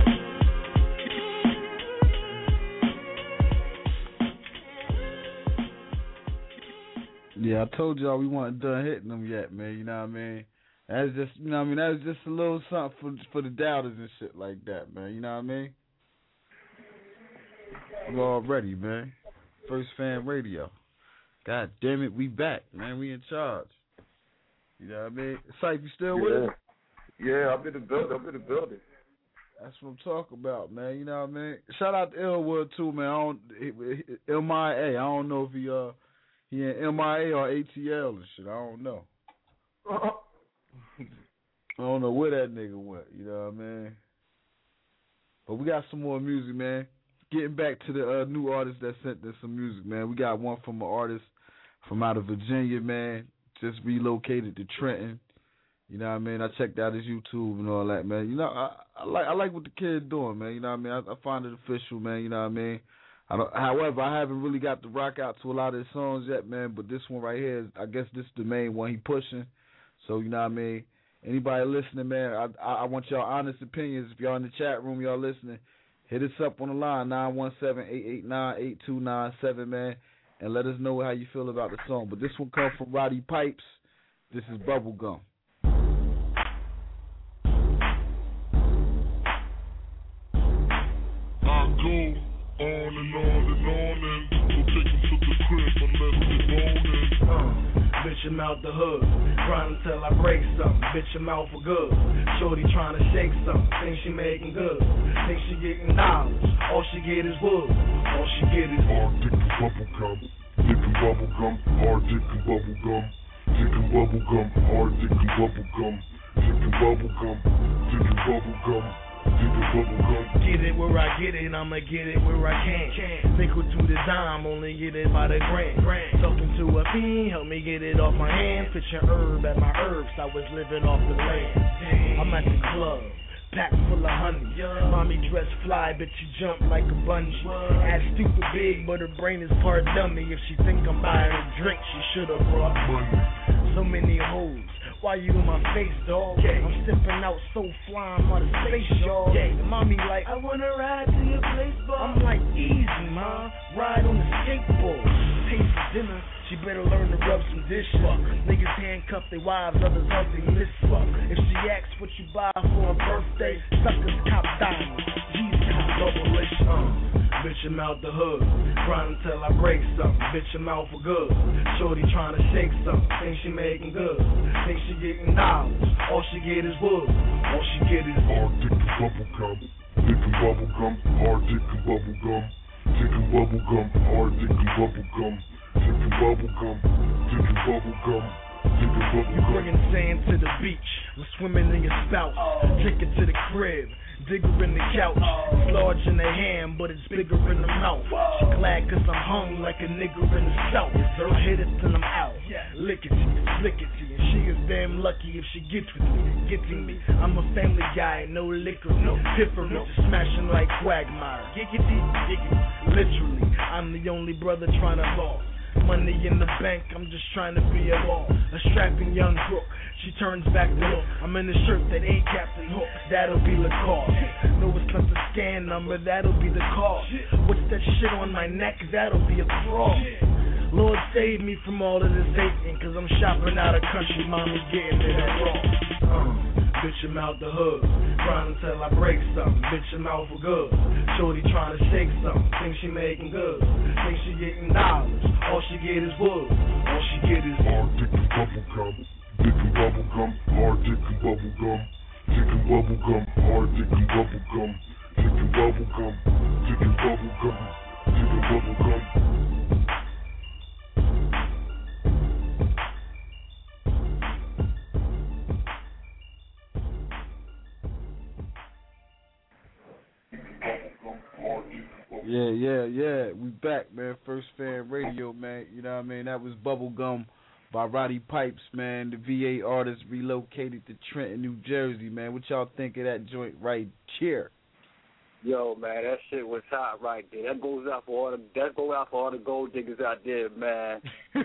S4: Yeah, I told y'all we weren't done hitting them yet, man. You know what I mean? That's just, you know what I mean? That was just a little something for the doubters and shit like that, man. You know what I mean? We're all ready, man. First Fan Radio. God damn it, we back, man. We in charge. You know what I mean? Sype, you still with us?
S9: Yeah, I'm in the building.
S4: That's what I'm talking about, man. You know what I mean? Shout out to Elwood too, man. MIA. I don't know if he in MIA or ATL and shit. I don't know. I don't know where that nigga went. You know what I mean? But we got some more music, man. Getting back to the new artists that sent us some music, man. We got one from an artist from out of Virginia, man. Just relocated to Trenton. You know what I mean? I checked out his YouTube and all that, man. You know, I like what the kid doing, man. You know what I mean? I find it official, man. You know what I mean? However, I haven't really got to rock out to a lot of his songs yet, man. But this one right here, I guess this is the main one he pushing. So, you know what I mean? Anybody listening, man, I want y'all honest opinions. If y'all in the chat room, y'all listening, hit us up on the line, 917-889-8297, man, and let us know how you feel about the song. But this one comes from Roddy Pipes. This is Bubblegum.
S10: On and on and on, and we'll take him to the crib and let him get moaning.
S3: Bitch, I'm out the hood, grind until I break something. Bitch, I'm out for good. Shorty trying to shake something, think she making good. Think she getting dollars, all she get is wood. All she get is
S10: hard dick and bubblegum, dick and bubblegum, hard dick and bubblegum, dick and bubblegum, hard dick and bubblegum, dick and bubblegum, dick and bubblegum.
S3: Get it where I get it, I'ma get it where I can. Nickel to the dime, only get it by the gram. Talking to a fiend, help me get it off my hands. Picture herb at my herbs, I was living off the land. I'm at the club, packed full of honey. Mommy dressed fly, bitch you jump like a bungee. Ass stupid big, but her brain is part dummy. If she think I'm buying a drink, she should've brought money. So many hoes Why you in my face, dog? I'm stepping out so fly, I'm out of space, y'all. And mommy like, I wanna ride to your place, boy. I'm like, easy, ma. Ride on the skateboard. Pay for dinner. She better learn to rub some dishes. Niggas handcuff their wives, others hug they miss. If she asks what you buy for her birthday, suckers cop diamonds. G's cop double-ish. Bitch, I'm out the hood. Grind until I break something. Bitch, I'm out for good. Shorty trying to shake something. Think she making good. Think she getting dollars. All she get is wood. All she get is
S10: hard dick and bubble gum. Dick and bubble gum. Hard dick and bubble gum. Dick and bubble gum. Hard dick and bubble gum. Dick and bubble gum. Dick and bubble gum. Dick and bubble gum.
S3: You bringing sand to the beach. I'm swimming in your spout. Take it to the crib. Digger in the couch, it's large in the hand, but it's bigger in the mouth. She glad cause I'm hung like a nigger in the south. I hit it till I'm out, lickety, flickety. And she is damn lucky if she gets with me, getting me. I'm a family guy, no liquor, no piffery, just smashing like Quagmire. Giggity, giggity, literally, I'm the only brother trying to ball. Money in the bank, I'm just trying to be a ball. A strapping young crook, she turns back to look. I'm in a shirt that ain't Captain Hook, that'll be Lacoste. No, it's not the scan number, that'll be the cost. What's that shit on my neck, that'll be a cross. Lord save me from all of this hating, cause I'm shopping out of country, mommy getting it raw. Bitch, I'm out the hood, grind until I break something. Bitch, I'm out for good. Shorty trying to shake something, think she making good. Think she getting dollars, all she get is wood. All she get is
S10: hard dick and bubble gum. Dick and bubble gum, hard dick and bubble gum. Dick and bubble gum, hard dick and bubble gum. Dick and bubble gum, dick and bubble gum. Dick and bubble gum.
S4: Yeah. We back, man. First Fan Radio, man. You know what I mean? That was Bubblegum by Roddy Pipes, man. The VA artist relocated to Trenton, New Jersey, man. What y'all think of that joint right here?
S6: Yo, man, that shit was hot right there. That goes out for all the gold diggers out there, man.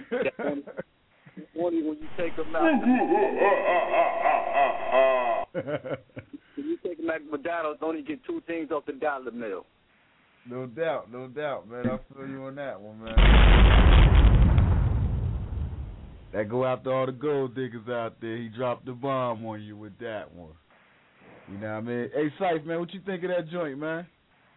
S6: Only when you take them out. When you take them out, McDonald's only get two things off the dollar bill.
S4: No doubt, man. I feel you on that one, man. That go out to all the gold diggers out there. He dropped the bomb on you with that one. You know what I mean? Hey, Syph, man, what you think of that joint, man?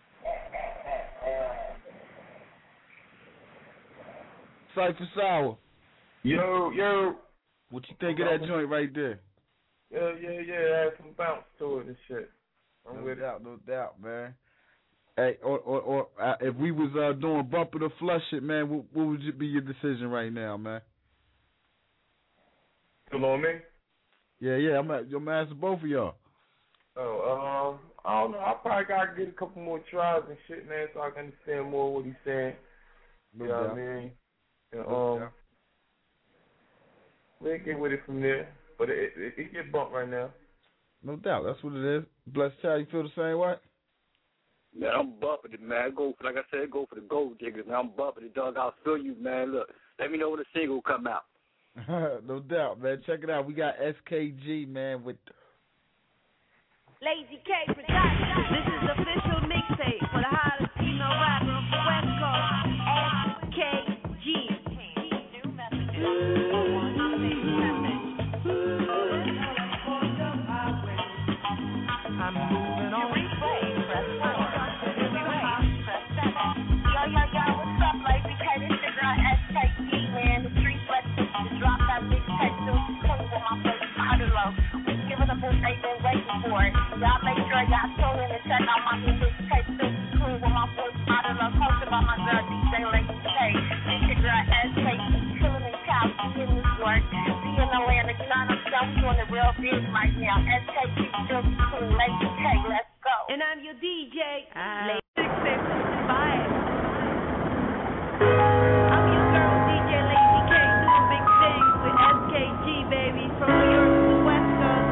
S4: Cypher Sour.
S9: Yo.
S4: What you think of that joint right there?
S9: Yeah. Had some bounce to it and shit.
S4: No doubt, man. Hey, or if we was doing bumper to flush it, man, what would be your decision right now, man?
S9: Still on me?
S4: Yeah. I'm asking both of y'all.
S9: I don't know. I probably gotta get a couple more tries and shit, man, so I can understand more what he's saying. You know what I mean? And, we'll get with it from there. But it get bumped right now.
S4: No doubt. That's what it is. Blessed Child, you feel the same way?
S6: Man, I'm bumping it, man. Like I said, go for the gold diggers, man. I'm bumping it, dog. I'll feel you, man. Look, let me know when the single come out.
S4: No doubt, man. Check it out. We got SKG, man, with
S1: Lazy K Production. This is the official mixtape for the hottest female rapper on the West Coast, SKG.
S3: I'm moving on.
S5: What's up, Lazy K? This your girl SKG, man. The street blessings to drop that big tape. Still cool with my first model. We giving up this tape and waiting for it. Y'all make sure y'all tune in and check out my new mixtape. Still cool with my first model. Hosted by my girl DJ Lazy K. This your girl SKG, chilling in Cali, in New York, be in Atlanta. You know what I'm saying? We doing it real big right now. SKG still cool. Lazy K, let's go.
S1: And I'm your DJ, Lazy K. Bye. I'm your girl, DJ Lazy K, doing big things with SKG, baby, from New York to the West Coast.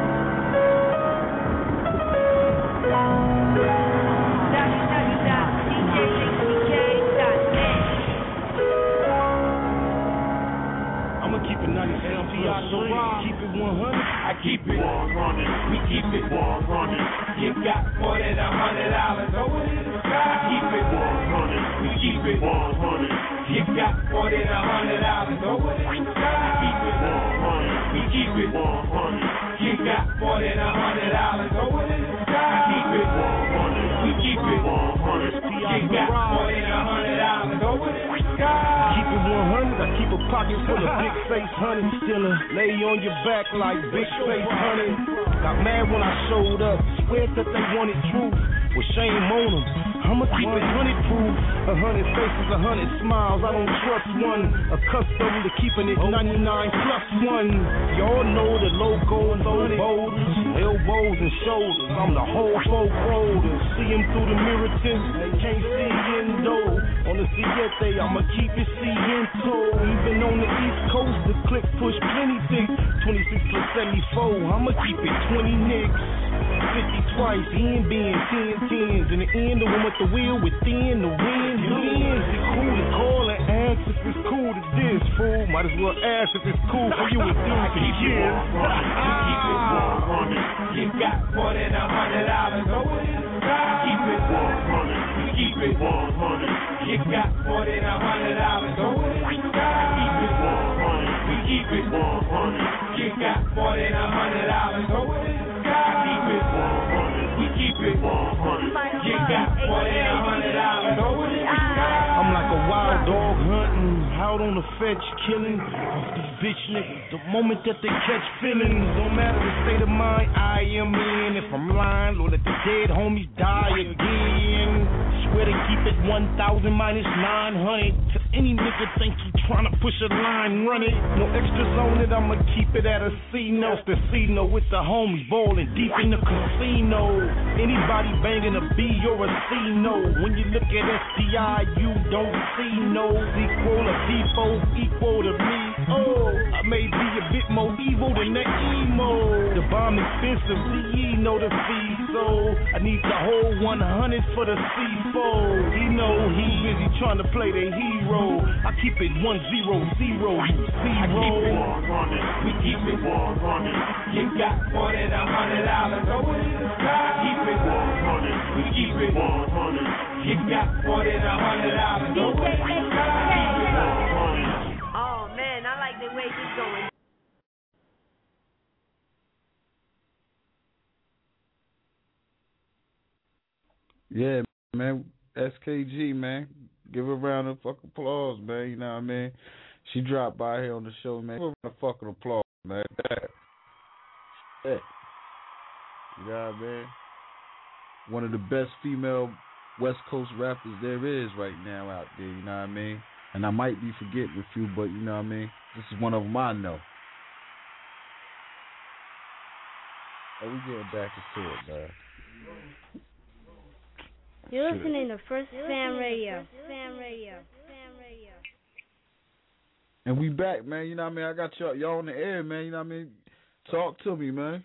S1: www.djlazyk.net.
S3: I'ma
S8: I'ma keep it 97 plus. So keep it 100.
S3: I keep it 100. We keep it 100. You got more than $100 over in the sky. Keep it 100. We keep it 100. You got more than $100 over in the sky. Keep it 100. We keep it 100. You got more than $100 over in the sky. Keep it 100. We keep it 100. You got more than $100 over in the sky.
S8: Keep it 100. I keep a pocket full of big face honey. Still lay on your back like big face honey. Got mad when I showed up. Swear that they wanted truth. Well, shame on them. I'ma keep it 100 proof. 100 faces, 100 smiles. I don't trust one. Accustomed to keeping it 99 plus one. Y'all know the logo and those boulders, elbows and shoulders. I'm the whole folk folder. See him through the mirror tints. They can't see endo. On the Siete, I'ma keep it ciento. Even on the East Coast, the click push plenty thick. 26 plus 74. I'ma keep it 20 nicks. 50 twice, in being 10 tens. In the end, the one with the wheel within the wind wins. It's cool to call and ask if it's cool to this, fool. Might as well ask if it's cool for you with these for years.
S3: Keep it 100. You got more than $100 over in the sky. Keep it 100. We keep it 100. You got more than $100 over in the sky. Keep it 100. We keep it 100. You got more than $100 over in the sky. Keep it 100. We keep it 100. You got more than $100 over in the sky.
S8: I'm like a wild dog hunting, out on the fetch killing. Off these bitch niggas, the moment that they catch feelings, don't matter the state of mind I am in. If I'm lying, Lord, let the dead homies die again. Swear to keep it 1,000 minus 900. To any nigga think he tryna push a line, run it. No extras on it, I'ma keep it at a casino with the homies ballin' deep in the casino. Anybody banging a B or a C, no. When you look at SDI, you don't see no equal or default equal to me. Oh, I may be a bit more evil than that emo. The bomb expensive, DE know the fee, so I need the whole 100 for the C4. He know he busy trying to play the hero. I keep it 100, you zero.
S3: I keep it 100. We keep it 100. You got more than $100 over in the sky. Keep it 100. We keep it 100. You got more than $100 over in the sky. Keep it 100.
S1: Oh man, I like the way this going.
S4: Yeah, man. SKG, man. Give her a round of fucking applause, man. You know what I mean? She dropped by here on the show, man. Give her a round of fucking applause, man. Yeah. You know what I mean? One of the best female West Coast rappers there is right now out there, you know what I mean? And I might be forgetting a few, but you know what I mean? This is one of them I know. Hey, we getting back into it, man.
S11: You're listening to First Fam Radio.
S4: And we back, man. You know what I mean? I got y'all on the air, man. You know what I mean? Talk to me, man.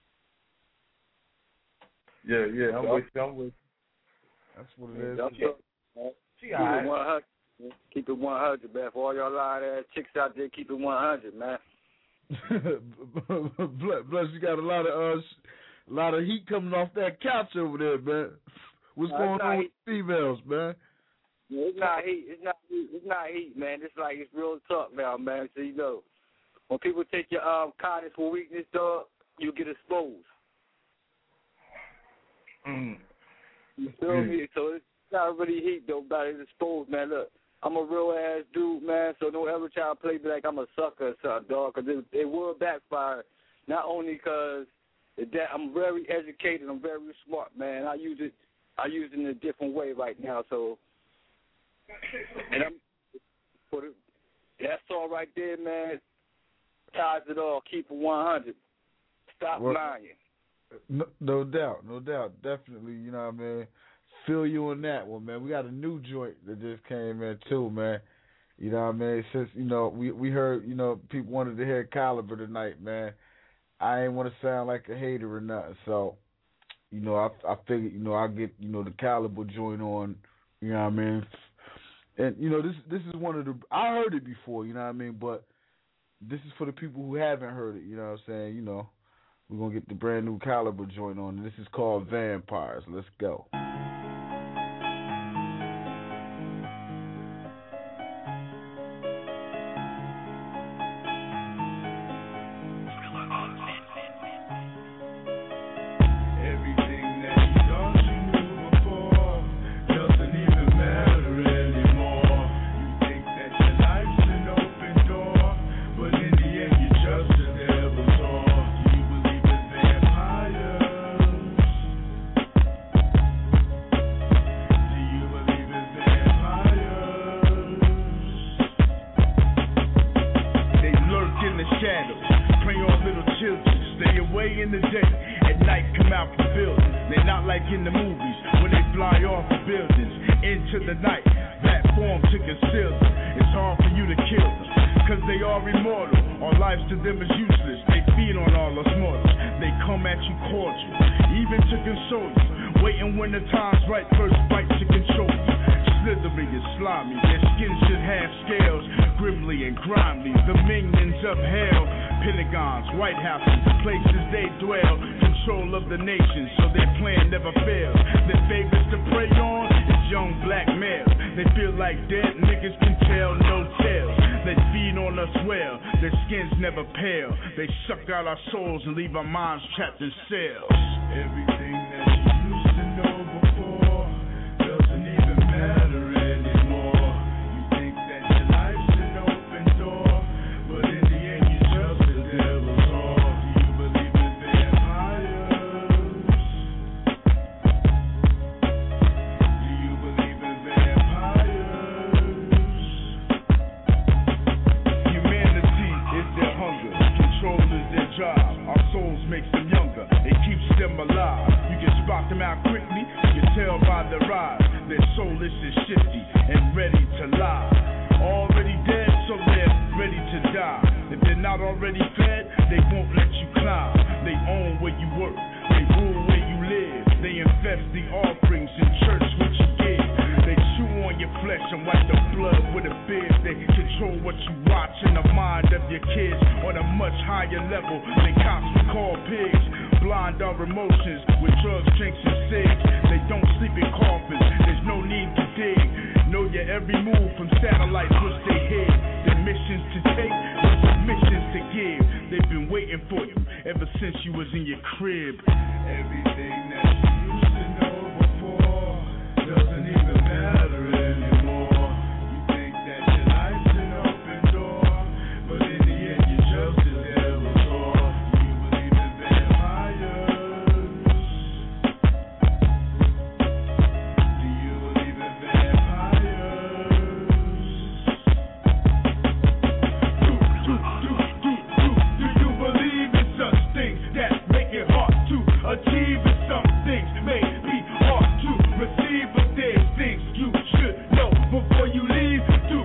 S9: Yeah, I'm with you.
S4: That's what it is.
S6: Keep it 100. Keep it 100, man. For all y'all lying ass chicks out there, keep it 100, man.
S4: Plus, you got a lot of heat coming off that couch over there, man. What's going on with females, man?
S6: It's not heat. It's not heat, man. It's like it's real talk now, man. So you know, when people take your kindness for weakness, dog, you get exposed. You feel me? So it's not really heat, though. About it exposed, man. Look, I'm a real ass dude, man. So don't ever try to play me like I'm a sucker or something, dog. Because it will backfire. Not only because I'm very educated, I'm very smart, man. I use it in a different way right now. So, and that's all right there, man. Ties it all. Keep it 100. Stop lying.
S4: No doubt. Definitely, you know what I mean? Feel you on that one, man. We got a new joint that just came in, too, man. You know what I mean? Since, you know, we heard, you know, people wanted to hear Caliber tonight, man. I ain't want to sound like a hater or nothing, so, you know, I figured, you know, I'll get, you know, the Caliber joint on, you know what I mean? And, you know, this is one of the, I heard it before, you know what I mean? But this is for the people who haven't heard it. You know what I'm saying? You know, we're gonna get the brand new Caliber joint on. This is called Vampires. Let's go.
S12: And leave our minds trapped in cells. Everything that you used to know before doesn't even matter anymore. You think that your life's an open door, but in the end you're just the devil's whore. Do you believe in vampires? Do you believe in vampires? Humanity is their hunger, control is their job. Souls makes them younger, it keeps them alive. You can spot them out quickly, you can tell by their eyes. Their soulless is shifty and ready to lie. Already dead, so they're ready to die. If they're not already fed, they won't let you climb. They own where you work, they rule where you live. They infest the offerings in church what you give. They chew on your flesh and wipe the blood with a beard. They control what you watch in the mind of your kids on a much higher level than cops would call pigs. Blind our emotions with drugs, drinks, and cigs. They don't sleep in coffins, there's no need to dig. Know your every move from satellites which they hid. Their missions to take, their submissions to give. They've been waiting for you ever since you was in your crib. Everything that you used to know before doesn't even matter anymore. You think that your life's an open door, but in the end you're just the devil's whore. Do you believe in vampires? Do you believe in vampires? Do you believe in such things that make it hard to achieve? And some things may be hard to receive, but there's things you should know before you leave. Do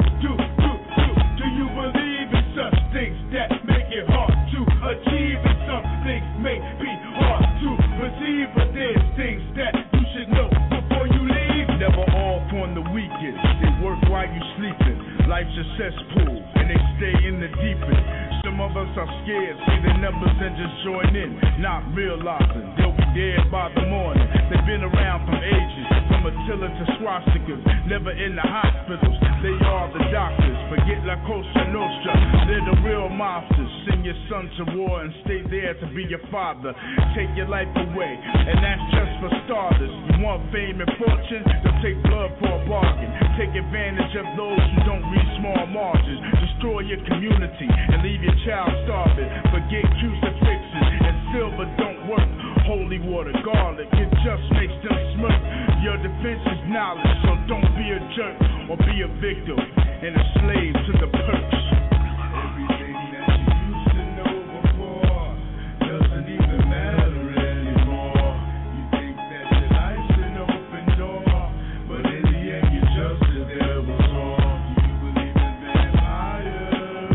S12: you believe in such things that make it hard to achieve? And some things may be hard to receive, but there's things that you should know before you leave. Never off on the weekend, they work while you sleeping. Life's a cesspool, and they stay in the deep end. Some of us are scared, see the numbers and just join in, not realizing they'll be dead by the morning. They've been around from ages, from Attila to swastikas, never in the hospitals. They are the doctors, forget La Cosa Nostra. They're the real mobsters. Send your son to war and stay there to be your father. Take your life away, and that's just for starters. You want fame and fortune? They'll take blood for a bargain. Take advantage of those who don't read small margins. Destroy your community and leave your child starving. Forget crucifixes and silver don't work. Holy water, garlic, it just makes them smirk. Your defense is knowledge, so don't be a jerk or be a victim and a slave to the perks. Everything that you used to know before doesn't even matter anymore. You think that your life's an open door, but in the end you're just the devil's whore. Do you believe in vampires?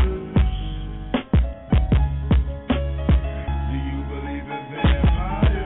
S12: Do you believe in vampires?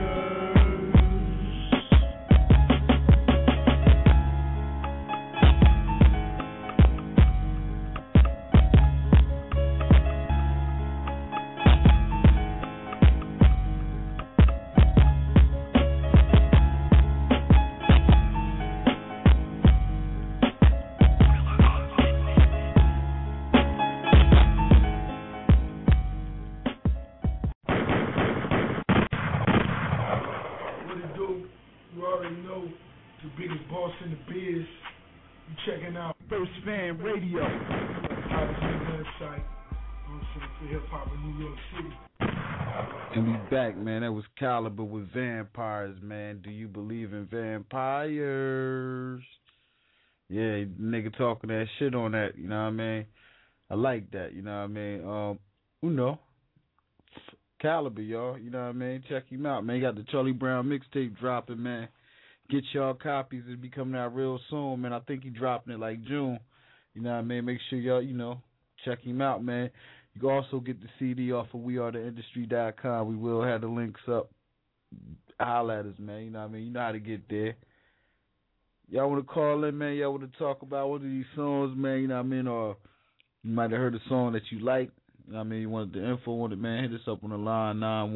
S2: boss in the biz. You checking out
S12: First Fan Radio.
S2: Hottest nigga inside. You know what I'm saying? For hip hop in New York City.
S4: And we back, man. That was Caliber with Vampires, man. Do you believe in vampires? Yeah, nigga talking that shit on that, you know what I mean? I like that, you know what I mean? Uno. Caliber, y'all, you know what I mean? Check him out, man. He got the Charlie Brown mixtape dropping, man. Get y'all copies. It'll be coming out real soon, man. I think he dropping it like June. You know what I mean? Make sure y'all, you know, check him out, man. You can also get the CD off of wearetheindustry.com. We will have the links up. Holla at us, man. You know what I mean? You know how to get there. Y'all want to call in, man? Y'all want to talk about one of these songs, man? You know what I mean? Or you might have heard a song that you like. You know what I mean? You wanted the info on it, man? Hit us up on the line,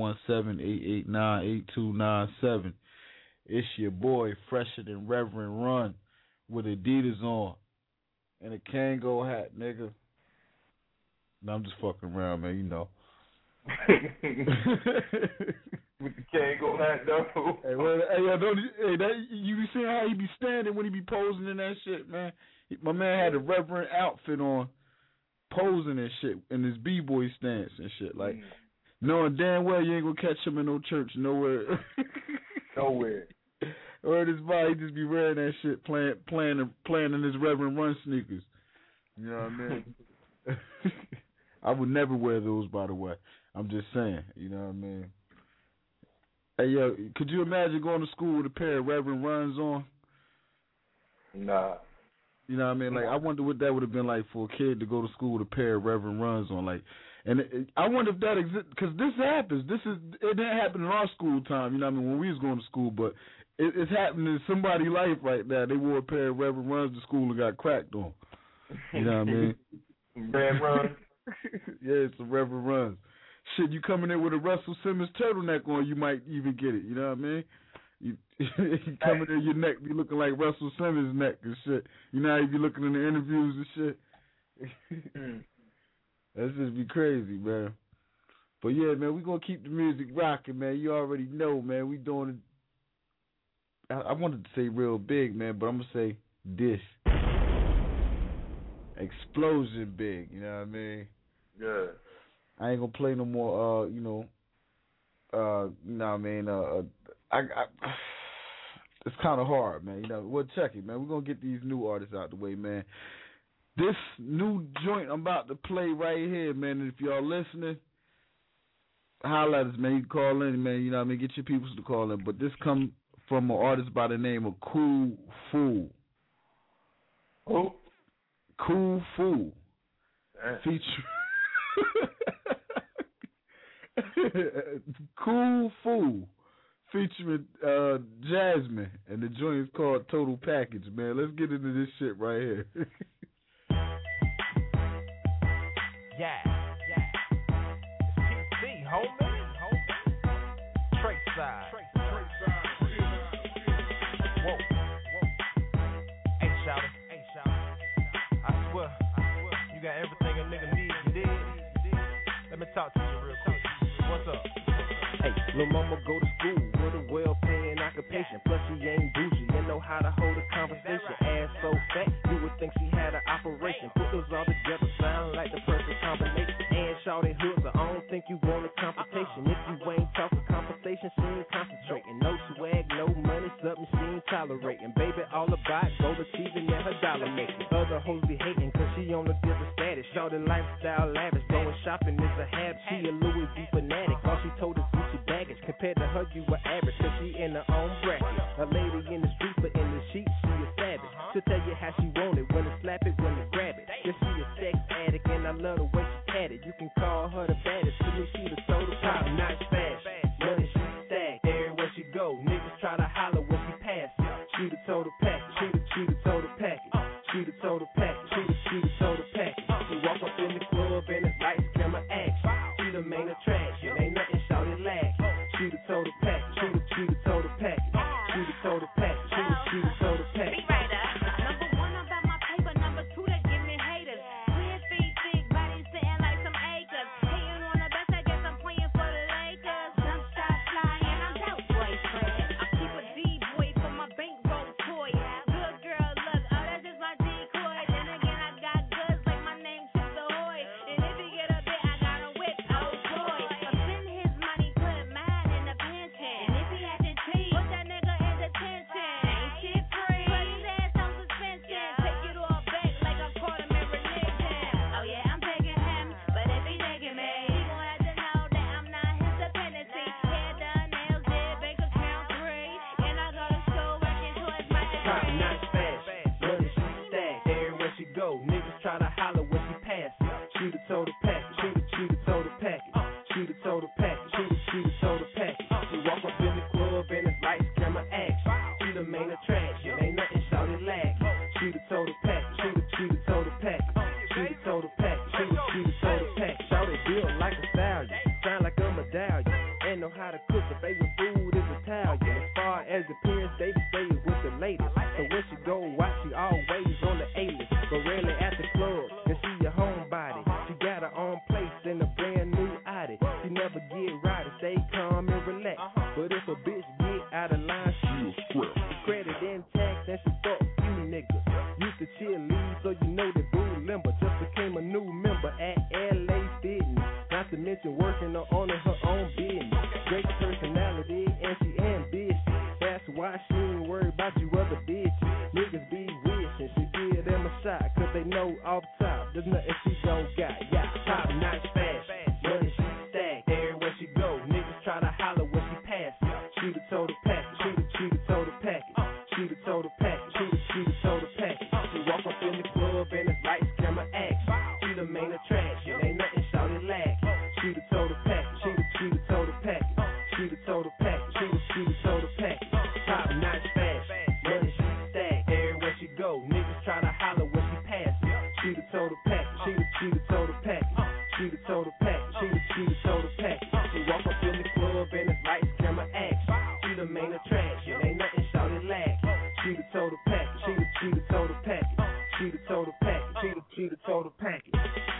S4: 917-889-8297. It's your boy, Fresher Than Reverend Run, with Adidas on. And a Kango hat, nigga. No, I'm just fucking around, man, you know.
S9: With the Kango hat, though.
S4: You be seeing how he be standing when he be posing in that shit, man. My man had a reverend outfit on, posing and shit, in his b-boy stance and shit. Like, knowing damn well you ain't gonna catch him in no church nowhere.
S9: Nowhere.
S4: Or this body, he just be wearing that shit, playing in his Reverend Run sneakers. You know what I mean? I would never wear those, by the way. I'm just saying. You know what I mean? Hey, yo, could you imagine going to school with a pair of Reverend Runs on?
S9: Nah.
S4: You know what I mean? Like, I wonder what that would have been like for a kid to go to school with a pair of Reverend Runs on. Like, and I wonder if that exists, because this happens. It didn't happen in our school time, you know what I mean, when we was going to school, but it's happening in somebody's life right now. They wore a pair of Reverend Runs to school and got cracked on. You know what I mean?
S9: Red Runs?
S4: Yeah, it's a Reverend Runs. Shit, you coming in with a Russell Simmons turtleneck on, you might even get it. You know what I mean? You coming in, your neck be looking like Russell Simmons' neck and shit. You know how you be looking in the interviews and shit? That's just be crazy, man. But yeah, man, we gonna keep the music rocking, man. You already know, man. We doing it. I wanted to say real big, man, but I'm gonna say this. Explosion big, you know what I mean?
S9: Yeah.
S4: I ain't gonna play no more, you know what I mean? It's kind of hard, man. You know, we'll check it, man. We're gonna get these new artists out the way, man. This new joint I'm about to play right here, man. And if y'all listening, holla at us, man. You can call in, man. You know what I mean? Get your people to call in. But this come from an artist by the name of Cool Fool.
S9: Who?
S4: Cool Fool. Cool Fool. Featuring Jasmine. And the joint is called Total Package, man. Let's get into this shit right here.
S13: Yeah. It's TC, homie. Trayside. Whoa. Ain't shouting. I swear. You got everything a nigga needs, you did. Let me talk to you real quick. What's up?
S14: Hey, lil' mama go to school with a well-paying occupation. Plus she ain't bougie and know how to hold a conversation. Ass so fat, you would think she had an operation. Put those all together, sound like the perfect combination. And shawty hoods, I don't think you want a competition. If you ain't talking compensation, she ain't concentrating. No swag, no money, something she ain't tolerating. Baby, all about gold achieving and her dollar making. Other hoes be hating cause she on a different status. Shawty lifestyle lavish, going shopping is a habit. She a Louis V fanatic, all she told us Gucci baggage. Compared to her, you were average, cause she in her own bracket. A lady in the street, but in the sheets, she a savage. She'll tell you how she want it, when to slap it, when to grab it. Yeah, she a sex addict, and I love the way she had it. You can call her the baddest, to me she the total top notch fashion. Money she stacked, everywhere she go, niggas try to holler when she pass it. She the total package, she the total package. She the total package, she the total package. She walk up in the club and it's lights, camera, action. She the main attraction, ain't nothing shouted lag. She the total package, she the total package. She the total package, she the total package.
S1: Number one about my paper, number two they give me haters. Twin feet, thick body sitting like some acres. Hating on the best, I guess I'm playing for the Lakers. Jump shot flying, I'm that boyfriend. I keep a D-boy for my bankroll toy.
S14: total package. She the total package. She the total package. She the total package. She walk up in the club and it's lights, camera, action. She the main attraction. Ain't nothing shouted lag. She the total package. She the total package. She the total package. She the total package. Shouted built like a stallion. Sound like a medallion. And know how to cook. The favorite food is Italian. As far as appearance, they stay with the latest. So when she go watch, she always on the A-list. But rarely at the club and see your homebody. She got her own place in a brand new Audi. She never get rowdy, stay calm and relax. But if a bitch get out of line, she'll square. Credit intact and she fuck you niggas. Used to cheerlead, so you know the boo limber. Just became a new member at LA Fitness. Not to mention working on owning her own business. Great personality and she ambitious. That's why she ain't worried about you other bitches. Niggas be wishing she give them a shot, cause they know off top there's nothing she don't got. Yeah, top notch fashion, money she stack. Everywhere she go, niggas try to holler when she pass. She the total package. She the total package. She the total package. She the total package. She walk up in the club and it's lights, camera, action. She the main attraction. Ain't nothing shouted lag. She the total package. She the total package. She the total package. She the total package. Top notch fashion, money she stack. Everywhere she go, niggas try to holler when she pass. She the total package. She the total package. She the total package. She the total package. She walk up in the club and it's lights, camera, action. She the main attraction. Ain't nothing shouted lag. She the total package. She the total package. She the total package. She the total package.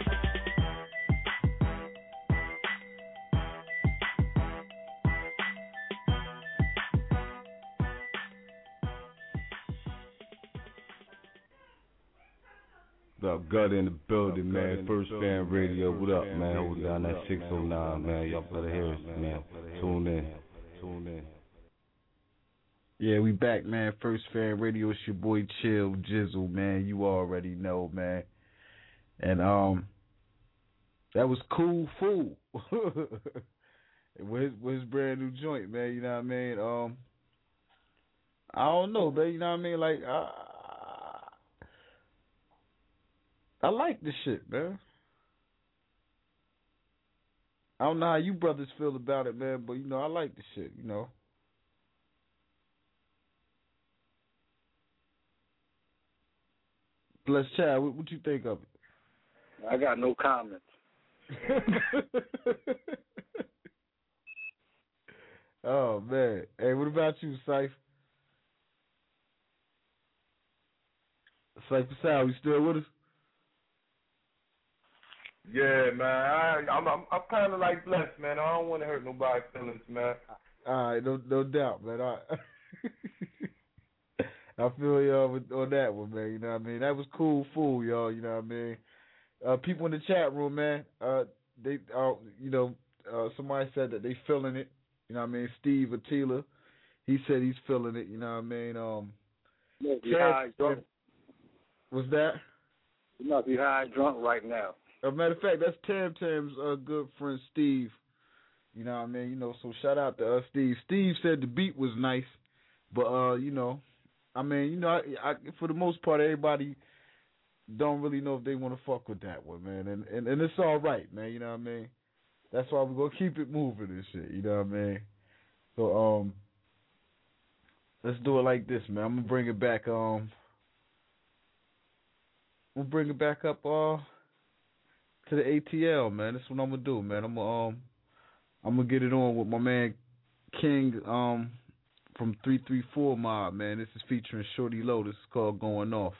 S7: Up, Gut in the building, man. First Fan Radio. What up, man? Hold down that 609, man. Y'all better hear us, man. Tune in.
S4: Yeah, we back, man. First Fan Radio. It's your boy Chill Jizzle, man. You already know, man. And that was Cool Fool. with his brand new joint, man. You know what I mean? I don't know, man. You know what I mean? Like I like this shit, man. I don't know how you brothers feel about it, man, but, you know, I like this shit, you know. Bless Child, what you think of it?
S6: I got no comments.
S4: Oh, man. Hey, what about you, Syph? Syph Sal, you still with us?
S9: Yeah, man. I'm kind of like blessed, man. I don't want to hurt nobody's feelings, man.
S4: All right, no doubt, man. I feel y'all on that one, man. You know what I mean? That was Cool Fool, y'all. You know what I mean? People in the chat room, man. They, somebody said that they feeling it. You know what I mean? Steve Attila, he said he's feeling it. You know what I mean? What's that?
S6: You must be high drunk right now.
S4: As a matter of fact, that's Tam's good friend Steve. You know what I mean? You know, so shout out to Steve. Steve said the beat was nice, but you know, I mean, you know, I for the most part, everybody don't really know if they want to fuck with that one, man, and it's all right, man. You know what I mean? That's why we're gonna keep it moving and shit. You know what I mean? So let's do it like this, man. I'm gonna bring it back. We'll bring it back up to the ATL, man. That's what I'm gonna do, man. I'm gonna get it on with my man King from 334 Mob, man. This is featuring Shorty Low. This is called Going Off.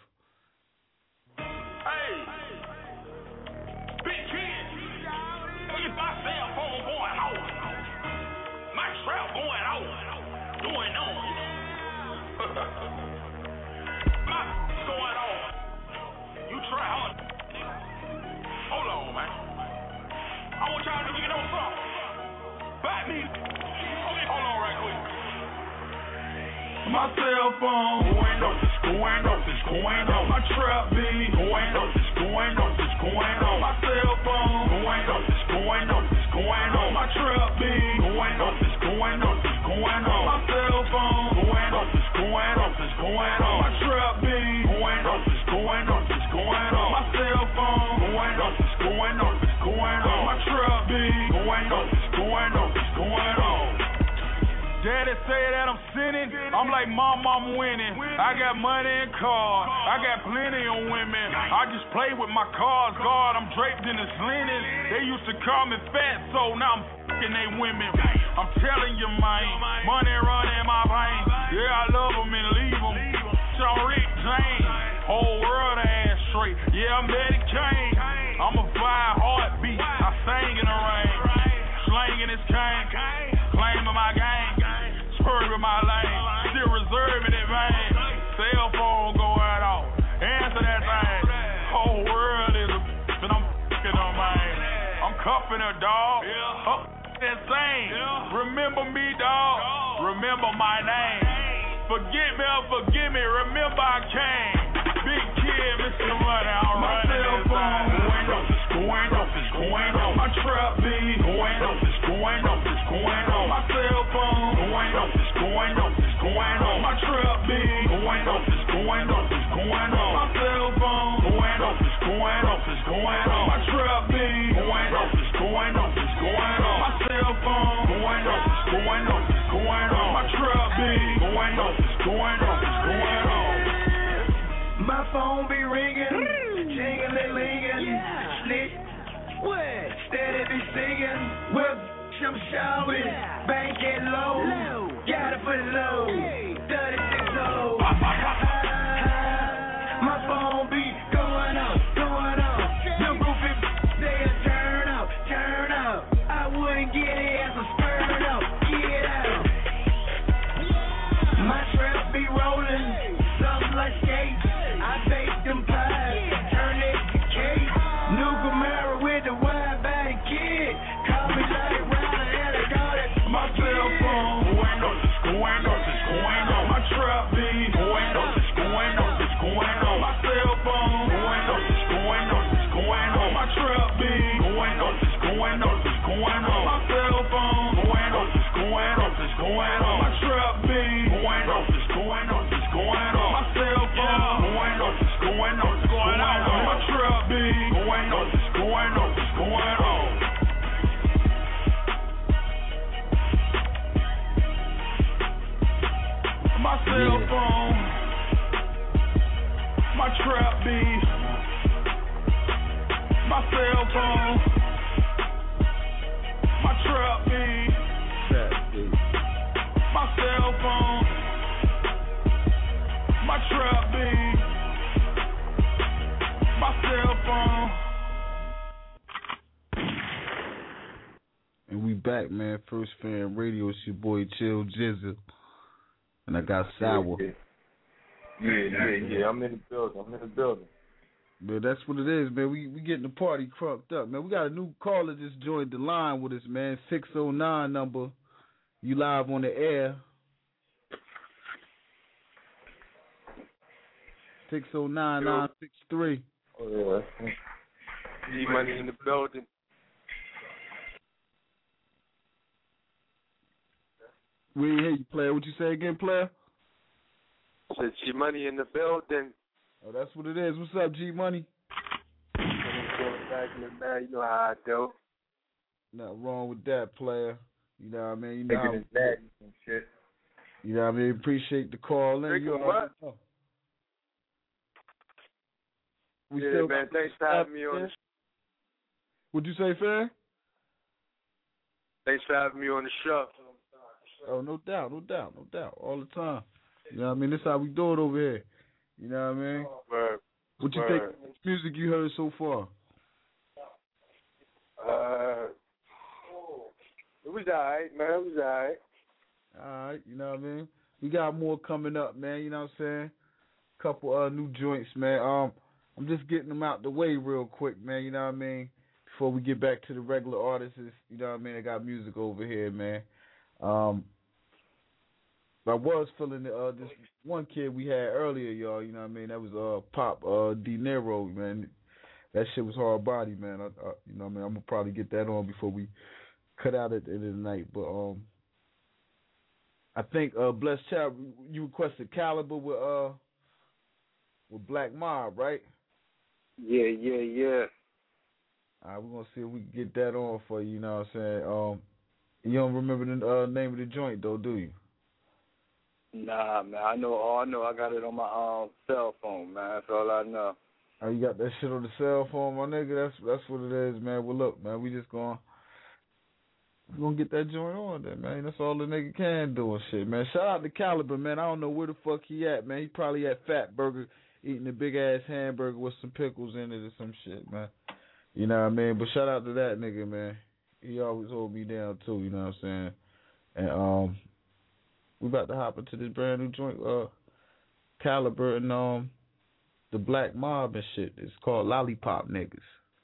S12: My cell phone going off, it's going off, it's going off. My trap beat going off, it's going off, it's going off. My cell phone going off, it's going off, it's going off. My trap beat going off, it's going off, it's going off. My cell phone going off, it's going off, it's going off. My trap beat going off, it's going off, it's going off. My cell phone going off, it's going off, it's going off. daddy say that I'm sinning, I'm like, Mom, I'm winning. I got money and cars, I got plenty of women. I just play with my cars, God, I'm draped in this linen. They used to call me fat, so now I'm f***ing they women. I'm telling you, man, money run in my veins. Yeah, I love them and leave them. John Rick James, whole world ass straight. Yeah, I'm Betty Kane. I'm a 5 heartbeat, I sing in the rain. Slanging this cane, claiming my game. Swerving my lane, still reserving it, man. Cell phone going off, answer that thing. Whole world is a and I'm f***ing her, man. I'm cuffing her, dog. Up insane. Remember me, dog. Remember my name. Forget me or forgive me. Remember I came. Big kid, Mr. Money. I'm running this thing. Going off, it's going off. My trap beat. Going off, it's going off, it's going off. My cell phone. Going off, it's going off, it's going off. My trap beat. Going off, it's going off, it's going off. My cell phone. Going off, it's going off, it's going off. My trap beat. Going off, it's going off, it's going off. My cell phone. Going off, it's going off, it's going off. My trap beat. Going off, it's going off, it's going off.
S3: My phone be ringing, jingling-linging, slick, what? Steady be singing, well, I'm shouting, banking low, gotta put it low, 36 low. My phone be going up, no goofy, they'll turn up, I wouldn't get it as a spurn up, get out. My trap be rolling, something like skates. I bake them pies, turn it to cake. New Camaro with the wide body kid. Call me like Ryder and I got it.
S12: My cell phone. Going off, it's going off, it's going off. My trap beat. Going off, it's going off, it's going off. My cell phone. Going off, it's going off, it's going off. My trap beat. Going off, it's going off, it's going off. My cell phone. Going off, it's going off, it's going off. My trap beat. Going off, it's going off, it's going off. My cell phone. Going off, it's going off, it's going off. My trap beat. Going off, it's going off, it's going off. My cell phone, my trap beat, my cell phone, my trap beat, my cell phone, my trap beat, my cell phone.
S4: And we back, man. First Fan Radio. It's your boy Chill Jizzle. And I got Sour.
S9: Yeah. I'm in the building.
S4: Man, that's what it is, man. We getting the party crunked up, man. We got a new caller just joined the line with us, man. 609 number. You live on the air. 609-963.
S9: Oh, yeah. G-Money in the building.
S4: We ain't hear you, player. What you say again, player?
S9: Said G-Money in the building.
S4: Oh, that's what it is. What's up, G-Money?
S9: You know how I do.
S4: Nothing wrong with that, player. You know what I mean? You know,
S9: Taking his daddy and shit.
S4: You know what I mean? Appreciate the call in. You
S9: what?
S4: We
S9: yeah,
S4: still
S9: man. Thanks for having me on the show.
S4: What'd you say, Fair?
S9: Thanks for having me on the show.
S4: Oh, no doubt. All the time. You know what I mean? This how we do it over here. You know what I mean?
S9: Word.
S4: What you think of the music you heard so far?
S9: It was alright, man. It was alright.
S4: Alright, you know what I mean? We got more coming up, man. You know what I'm saying? Couple new joints, man. I'm just getting them out the way real quick, man. You know what I mean? Before we get back to the regular artists, you know what I mean? I got music over here, man. I was feeling this one kid we had earlier, y'all. You know what I mean? That was Pop De Niro, man. That shit was hard body, man. You know what I mean? I'm gonna probably get that on before we cut out at the end of the night. But I think Blessed Child, you requested Caliber with Black Mob, right?
S9: Yeah.
S4: All right, we're gonna see if we can get that on for you. You know what I'm saying? You don't remember the name of the joint though, do you?
S6: Nah, man. I know. I got it on my cell phone, man. That's all I know.
S4: Oh, you got that shit on the cell phone, my nigga? That's what it is, man. Well, look, man, we just gonna get that joint on there, man. That's all the nigga can do and shit, man. Shout out to Caliber, man. I don't know where the fuck he at, man. He probably at Fat Burger eating a big-ass hamburger with some pickles in it or some shit, man. You know what I mean? But shout out to that nigga, man. He always hold me down, too, you know what I'm saying? And we about to hop into this brand new joint, Caliber and the Black Mob and shit. It's called Lollipop Niggas.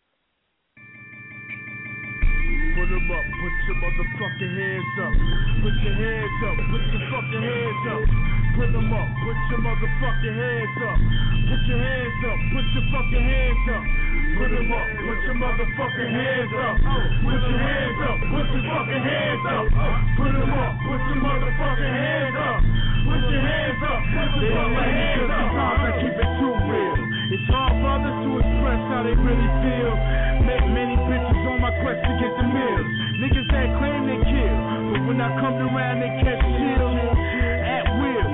S12: Put 'em up, put your motherfucking hands up. Put your hands up, put your fucking hands up. Put 'em up, put your motherfucking hands up. Put your hands up, put your fucking hands up. Put 'em up, put your motherfucking hands up. Put your hands up, put your fucking hands up. Put 'em up, put your motherfucking hands up. Put your hands up, put your fucking hands up. Sometimes I keep it too real. It's hard for others to express how they really feel. Make many bitches on my quest to get the meals. Niggas that claim they kill, but when I come around they catch chills. At will,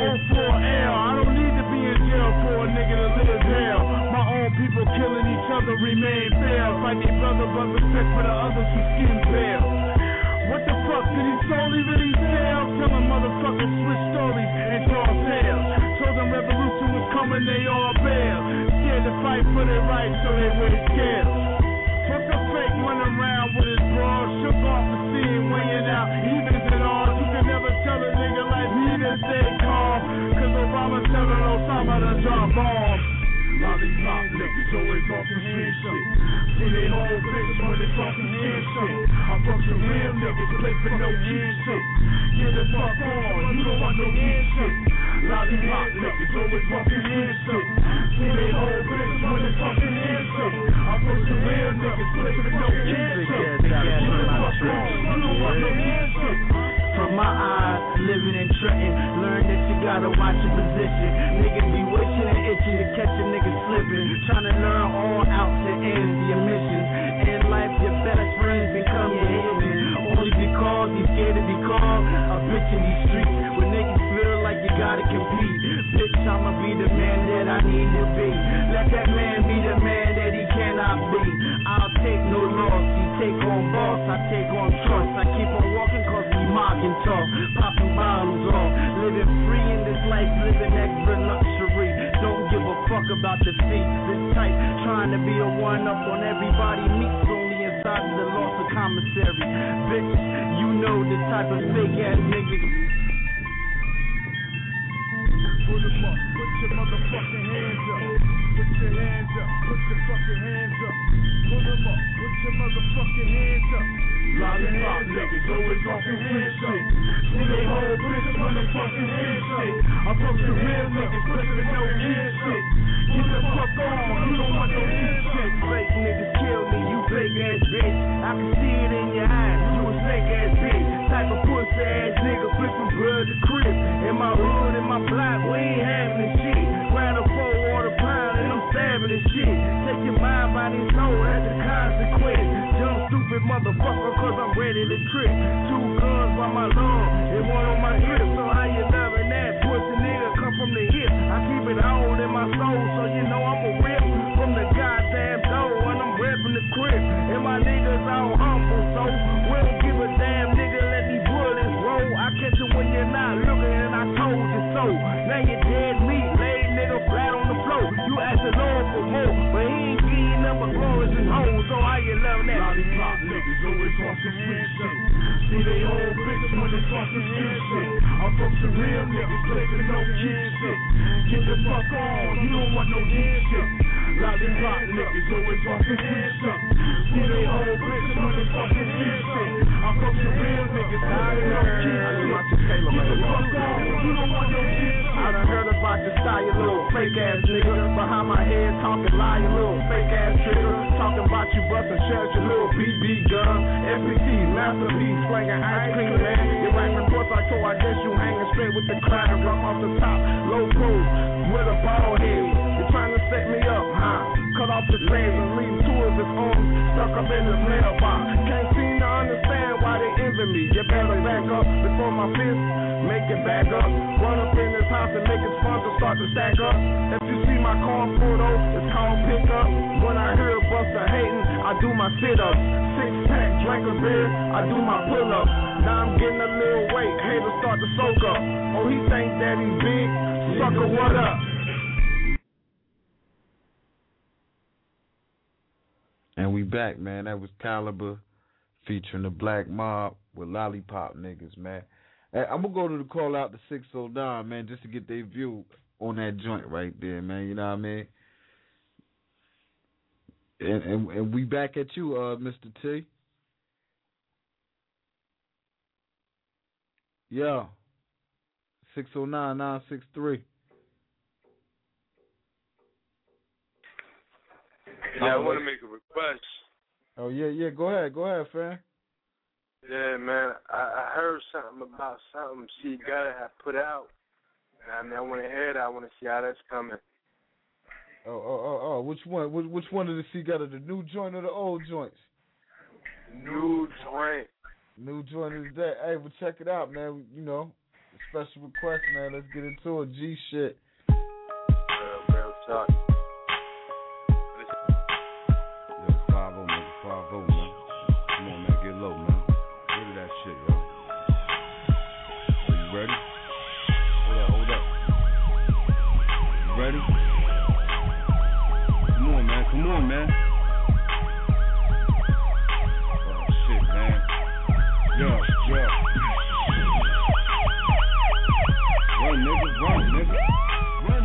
S12: 04L. I don't need to be in jail for a nigga to live hell. My own people killing each other remain fair. Fight their brother, but respect for the others who skin pale. What the fuck did he solely really sell? Telling motherfuckers switch stories and draw sales. Told them revolution was coming, they all bail. Scared to fight for their rights, so they wear scales. Fuck the fake running around with his bra. Shook off the scene, weighing out evens and all. You can never tell a nigga like me to stay calm. Cause Obama telling Osama to drop bombs. Lollipop niggas always talking hand shit. See they whole bitch when they talking hand shit. I fuck some real niggas, play for no kid shit. Get the fuck on, you don't want no kid shit. Lollipop niggas always talking hand shit. See they whole bitch when they talking hand shit. I fuck some real niggas, play for no kid shit. Get the fuck on, you don't want no kid shit. From my eyes, living in Trenton, learn that you gotta watch your position. Niggas be wishing and itching to catch a nigga slipping. Trying to learn all out to end the emissions. In life, your best friends become your enemies. Only because you scared to be called a bitch in these streets. When niggas feel like you gotta compete. Bitch, I'ma be the man that I need to be. Let that man be the man that he cannot be. I'll take no loss, he take on boss, I take on trust. I keep on walking cause we mock and talk, popping bottles off. Living free in this life, living extra luxury. Don't give a fuck about defeat. This type trying to be a one-up on everybody meets only inside of the loss of commissary. Bitch, you know the type of fake-ass niggas. Put 'em up, put your motherfucking hands up. Put your hands up, put your fucking hands up. Put 'em up, put your motherfucking hands up. Lollipop niggas always talking hand shit. See they whole bitch motherfucking hand shit. I fuck the real niggas, pushing no hand shit. Get the fuck on, you don't want no hand shit. Fake niggas kill me, you fake ass bitch. I can see it in your eyes, you a fake ass bitch. Type of pussy ass nigga, flip from blood to crib. In my hood, in my block, we ain't having this shit. Grab a 4-water pound and I'm stabbing this shit. Take your mind, body, and soul, that's the consequence. Dumb, stupid motherfucker, cause I'm ready to trip. 2 guns by my lung, and 1 on my hip. So how you loving that? Pussy nigga come from the hip. I keep it old in my soul, so you know I'm a rip from the goddamn door. And I'm repping the crib. And my niggas all humble, so we don't give a damn, nigga, let these bullets roll. I catch you when you're not looking, and I told you so. Now you're dead meat, laid nigga flat on the floor. You asking Lord for more, but he ain't getting up but glories and hoes. So how you love that? Lollipop niggas always talking sweet shit. See they old bitch when they talking sweet shit. I fuck some real niggas, play for no kid shit. Get the fuck on, you don't want no kid shit. Lollipop niggas always talking sweet shit. See they old bitch when they talking sweet shit. I fuck some real niggas, play for no kid shit. Get the fuck on, you don't want no kid shit. I done heard about your style, you little fake ass nigga. Behind my head talking lie, you little fake ass trigger. Talking about you bustin' shells, your little BB gun. FPT, masterpiece, slanging ice cream, man. Your rap reports I told, I guess you hanging straight with the crowd. Rock off the top, low pro, with a ball head. You're trying to set me up, huh? Cut off his legs and leave 2 of his arms stuck up in his mailbox. Can't seem to understand why they envy me. You better back up before my fist
S15: make it back up. Run up in this house and make his funds to start to stack up. If you see my car pulled over, it's called pickup. When I hear a buster hating, I do my sit-ups. 6-pack, drink a beer, I do my pull-ups. Now I'm getting a little weight, haters start to soak up. Oh, he think that he's big, sucker, what up?
S4: And we back, man. That was Caliber featuring the Black Mob with Lollipop Niggas, man. Hey, I'm going to go to the call out to 609, man, just to get their view on that joint right there, man. You know what I mean? And we back at you, Mr. T. Yeah. 609-963.
S16: Yeah, I want to make a request.
S4: Oh, yeah. Go ahead, fam.
S16: Yeah, man. I heard something about something she gotta have put out. I mean, I want to hear that. I want to see how that's coming.
S4: Oh. Which one? Which one of the C got it? The new joint or the old joints?
S16: New joint.
S4: New joint is that. Hey, well, check it out, man. You know, special request, man. Let's get into it. G shit.
S16: Real talk.
S7: Yo, 5-0, nigga. 5-0, man. Come on, man. Get low, man. Get to that shit, yo. Are you ready? Hold up. You ready? Come on, man. Oh, shit, man. Yeah. Run, nigga. Run, nigga. Run.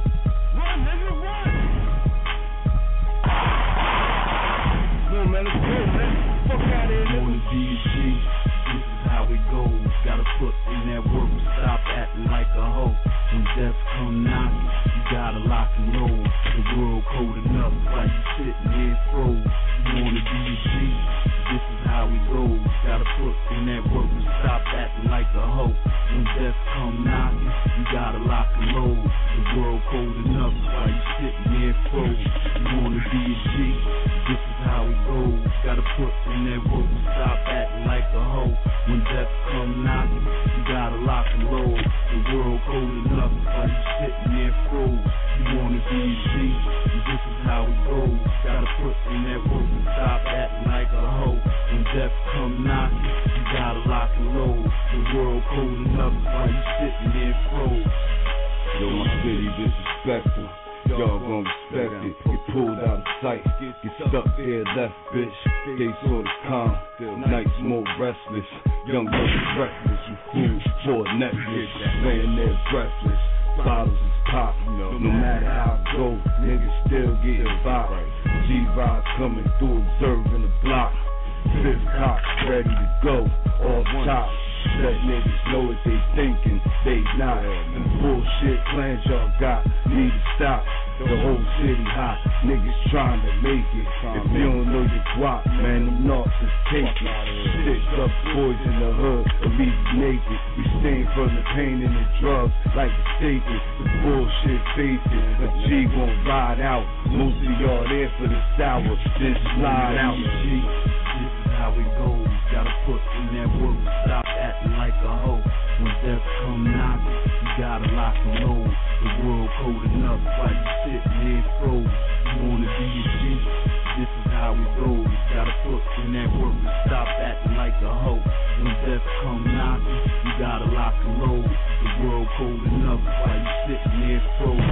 S7: Come on, man. Let's go, man. Fuck out of here, nigga.
S8: On the DG, this is how it goes. Gotta put in that work and stop acting like a hoe. When death come knocking, you gotta lock and load. The world cold enough while you sitting here froze. You on the DG, this is how it goes. Gotta put in that work and stop acting like a hoe. When death come knocking, you gotta lock and load. The world cold enough while you sitting here froze. You on the DG, this is how it goes. Gotta put in that work and stop acting like a hoe. When death come knocking, you gotta lock and load. The world cold enough while you sitting there froze. You on the DG, this is how it goes. Gotta put in that work and stop acting like a hoe. When death come knocking, you gotta lock and load. The world cold enough while you sitting there froze.
S7: Yo, my city disrespectful. Y'all gon' respect it. Get pulled out of sight. Get stuck there, left, bitch. They sort of calm. Nights more restless. Young brothers reckless. With food for a Netflix. Laying there breathless. Bottles is poppin'. No matter how it go, niggas still getting by. G-Rods coming through, observing the block. Fifth cock ready to go. All top. Let niggas know what they thinking, they not. The bullshit plans y'all got need to stop. The whole city hot, niggas trying to make it. If you don't know your guap, man, them knocks is taking. Stitched up boys in the hood, and leave you naked. We stain from the pain and the drugs, like the statement. The bullshit faces, a G gon' ride out. Most of y'all there for the sour, then slide out.
S8: G, this is how it goes. Gotta put in that work and stop acting like a hoe. When death come knocking, you gotta lock and load. The world cold enough while you sitting here froze. You on the DG, this is how it goes. Gotta put in that work and stop acting like a hoe. When death come knocking, you gotta lock and load. The world cold enough while you sitting here froze.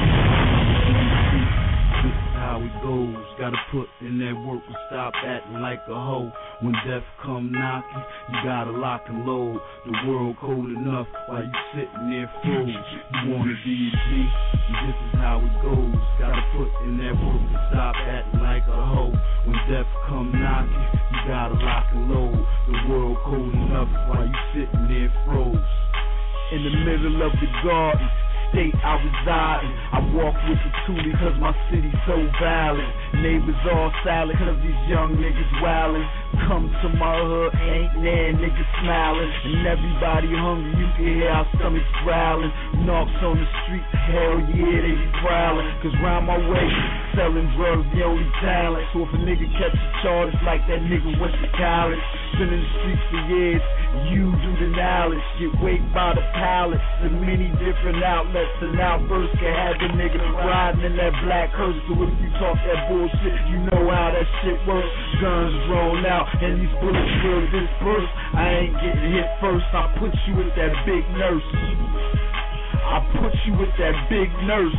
S8: This is how it goes. Gotta put in that work and stop acting like a hoe. When death come knocking, you gotta lock and load. The world cold enough while you sitting there froze. You on the DG, this is how it goes. Gotta put in that work and stop acting like a hoe. When death come knocking, you gotta lock and load. The world cold enough while you sitting there froze. In the middle of the garden, state I reside in. I walk with the toolie cause my city's so violent. Neighbors all silent cause these young niggas wildin'. Come to my hood, ain't there niggas smiling. And everybody hungry, you can hear our stomachs growling. Knocks on the street, hell yeah, they be prowling. Cause round my way, selling drugs, the only talent. So if a nigga catch a charge, it's like that nigga went to college. Been in the streets for years, you do the knowledge. Get weighed by the pallets in many different outlets. An outburst can have a nigga riding in that black hearse. So if you talk that bullshit, you know how that shit works. Guns drawn out and these bullets will disperse. I ain't getting hit first, I put you with that big nurse. I put you with that big nurse.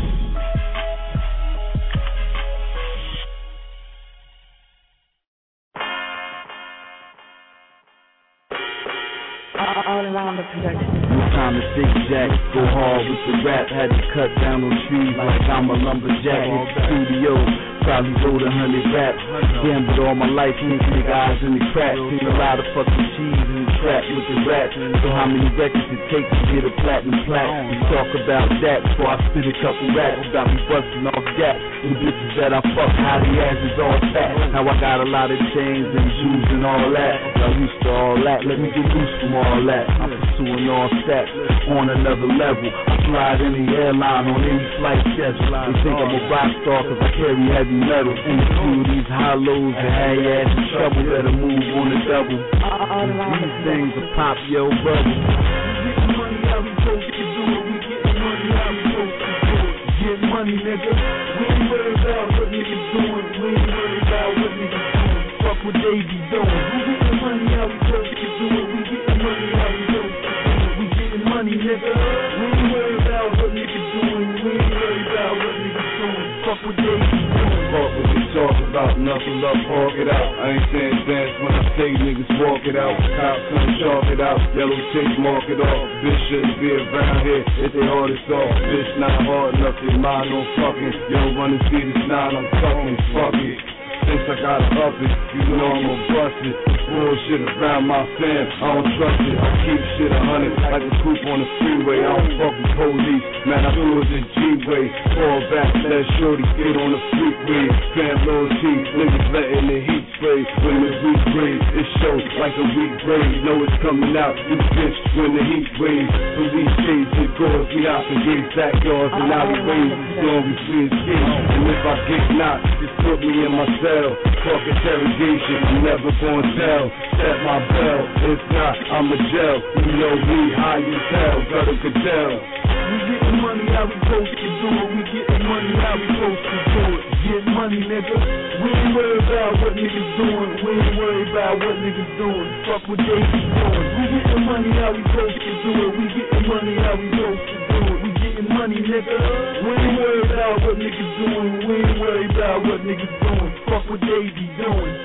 S17: All around the production.
S8: No time to zigzag, go hard with the rap. Had to cut down on trees like I'm a lumberjack. Hit the studio, probably wrote 100 raps. Gambled all my life, nigga eyes in the crack. Seen a lot of fucking cheese in the trap with the rap. So how many records it takes to get a platinum plaque? We talk about that before I spit a couple raps. Got me busting off gaps. The bitches that I fuck, how the ass is all fat. Now I got a lot of chains and jewels and all that. I'm used to all that, let me get loose from all that. I'm pursuing all stats on another level. I slide in the airline on any flight schedule. They think I'm a rock star cause I carry heavy metal. In the few of these hollows and have your ass in trouble. Better move on the double. These things will pop your bubble. We getting money how we supposed to do it. We getting money how we supposed to do it. Get money, nigga. We ain't worried about what niggas doing. We ain't worried about what niggas doing. Fuck what they be doing. We getting money how we supposed to do it. We getting money how we supposed to do it. We getting money, nigga. We ain't worried about what niggas doing. We ain't worried about what niggas doing. Fuck what they be doing. Fuck what they talk about. Nothing up, walk it out. I ain't saying dance when I say niggas walk it out. Cops come chalk it out. Yellow tape mark it off. Bitch shouldn't be around here if they hardest off. Bitch not hard enough, they mind on fucking. Yo, run and see this 9, I'm fucking. Fuck it. Since I gotta up it, you know I'm gon' bust it. Bullshit around my fam, I don't trust it. I keep shit 100 like a coupe on the freeway. I don't fuck with police, man, I do it the G-way. Fall back, let shorty get on the freeway. Fam loyalty, niggas letting the heat spray. When the weak raise, it shows like a weak brain. Know it's coming out, you bitch, when the heat waves. Police chase it goes, we out and gates, backyards and alleyways. As long as we escape, and if I get knocked, just put me in my cell. Fuck interrogation, I'm never gonna tell. Set my bell, if not, I'm a jail. You know me, high as hell, Gutter Cadell. We getting money how we supposed to do it. We getting money how we supposed to do it. Get money, nigga. We ain't worried about what niggas doing. We ain't worried about what niggas doing. Fuck what they be doing. We getting money how we supposed to do it. We getting money how we supposed to do it. We getting money, nigga. We ain't worried about what niggas doing. We ain't worried about what niggas doing. Fuck what they be doing.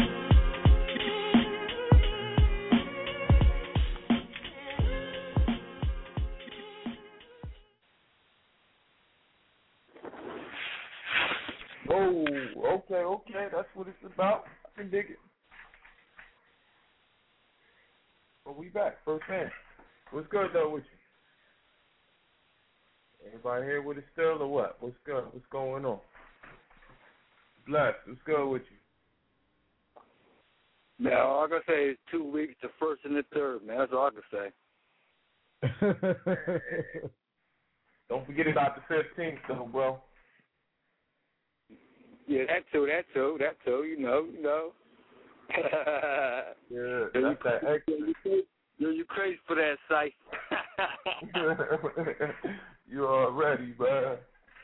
S9: Oh, okay, that's what it's about. I can dig it. Well, we back, first man. What's good, though, with you? Everybody here with it still, or what? What's good? What's going on? Bless, what's good with you?
S6: Man, all I can say is 2 weeks, the first and the third, man. That's all I can say.
S9: Don't forget about the 15th, though, bro.
S6: Yeah, that too, you know.
S9: Yeah, that's that extra.
S6: You crazy for that, Syph.
S9: You already, man.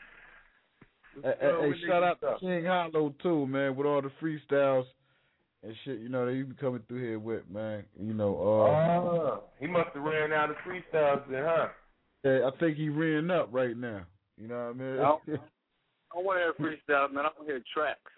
S4: Hey, shout out to King Hollow, too, man, with all the freestyles and shit, you know, that you be coming through here with, man. You know,
S9: he must have ran out of freestyles then, huh?
S4: Yeah, I think he ran up right now. You know what I mean?
S6: I don't want to hear freestyle, man. I want to hear tracks.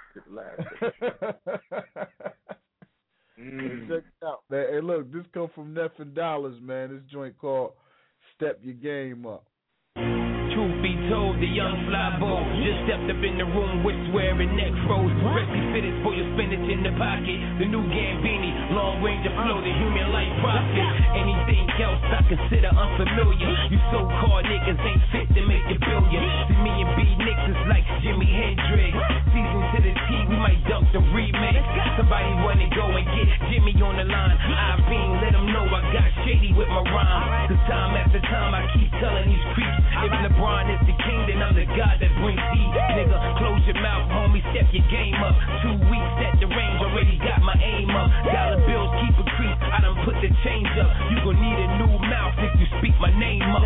S4: Check it out, man. Hey, look, this come from Nephin Dollars, man. This joint called Step Your Game Up.
S18: Truth be told, the young fly boy just stepped up in the room with swearing neck froze. Freshly fitted for your spinach in the pocket. The new Gambini, long long range of flow, the human life profit. Anything else I consider unfamiliar. You so-called niggas ain't fit to make a billion. See me and B Nicks is like Jimi Hendrix. Season to the T, we might dunk the remix. Somebody wanna go and get Jimmy on the line. I been let them know I got shady with my rhyme. Cause time after time I keep telling these creeps, if LeBron is the king, then I'm the god that brings heat. Nigga, close your mouth, homie, step your game up. 2 weeks at the range, already got my aim up. Dollar bills keep a crease, I done put the change up. You gon' need a new mouth if you speak my name up.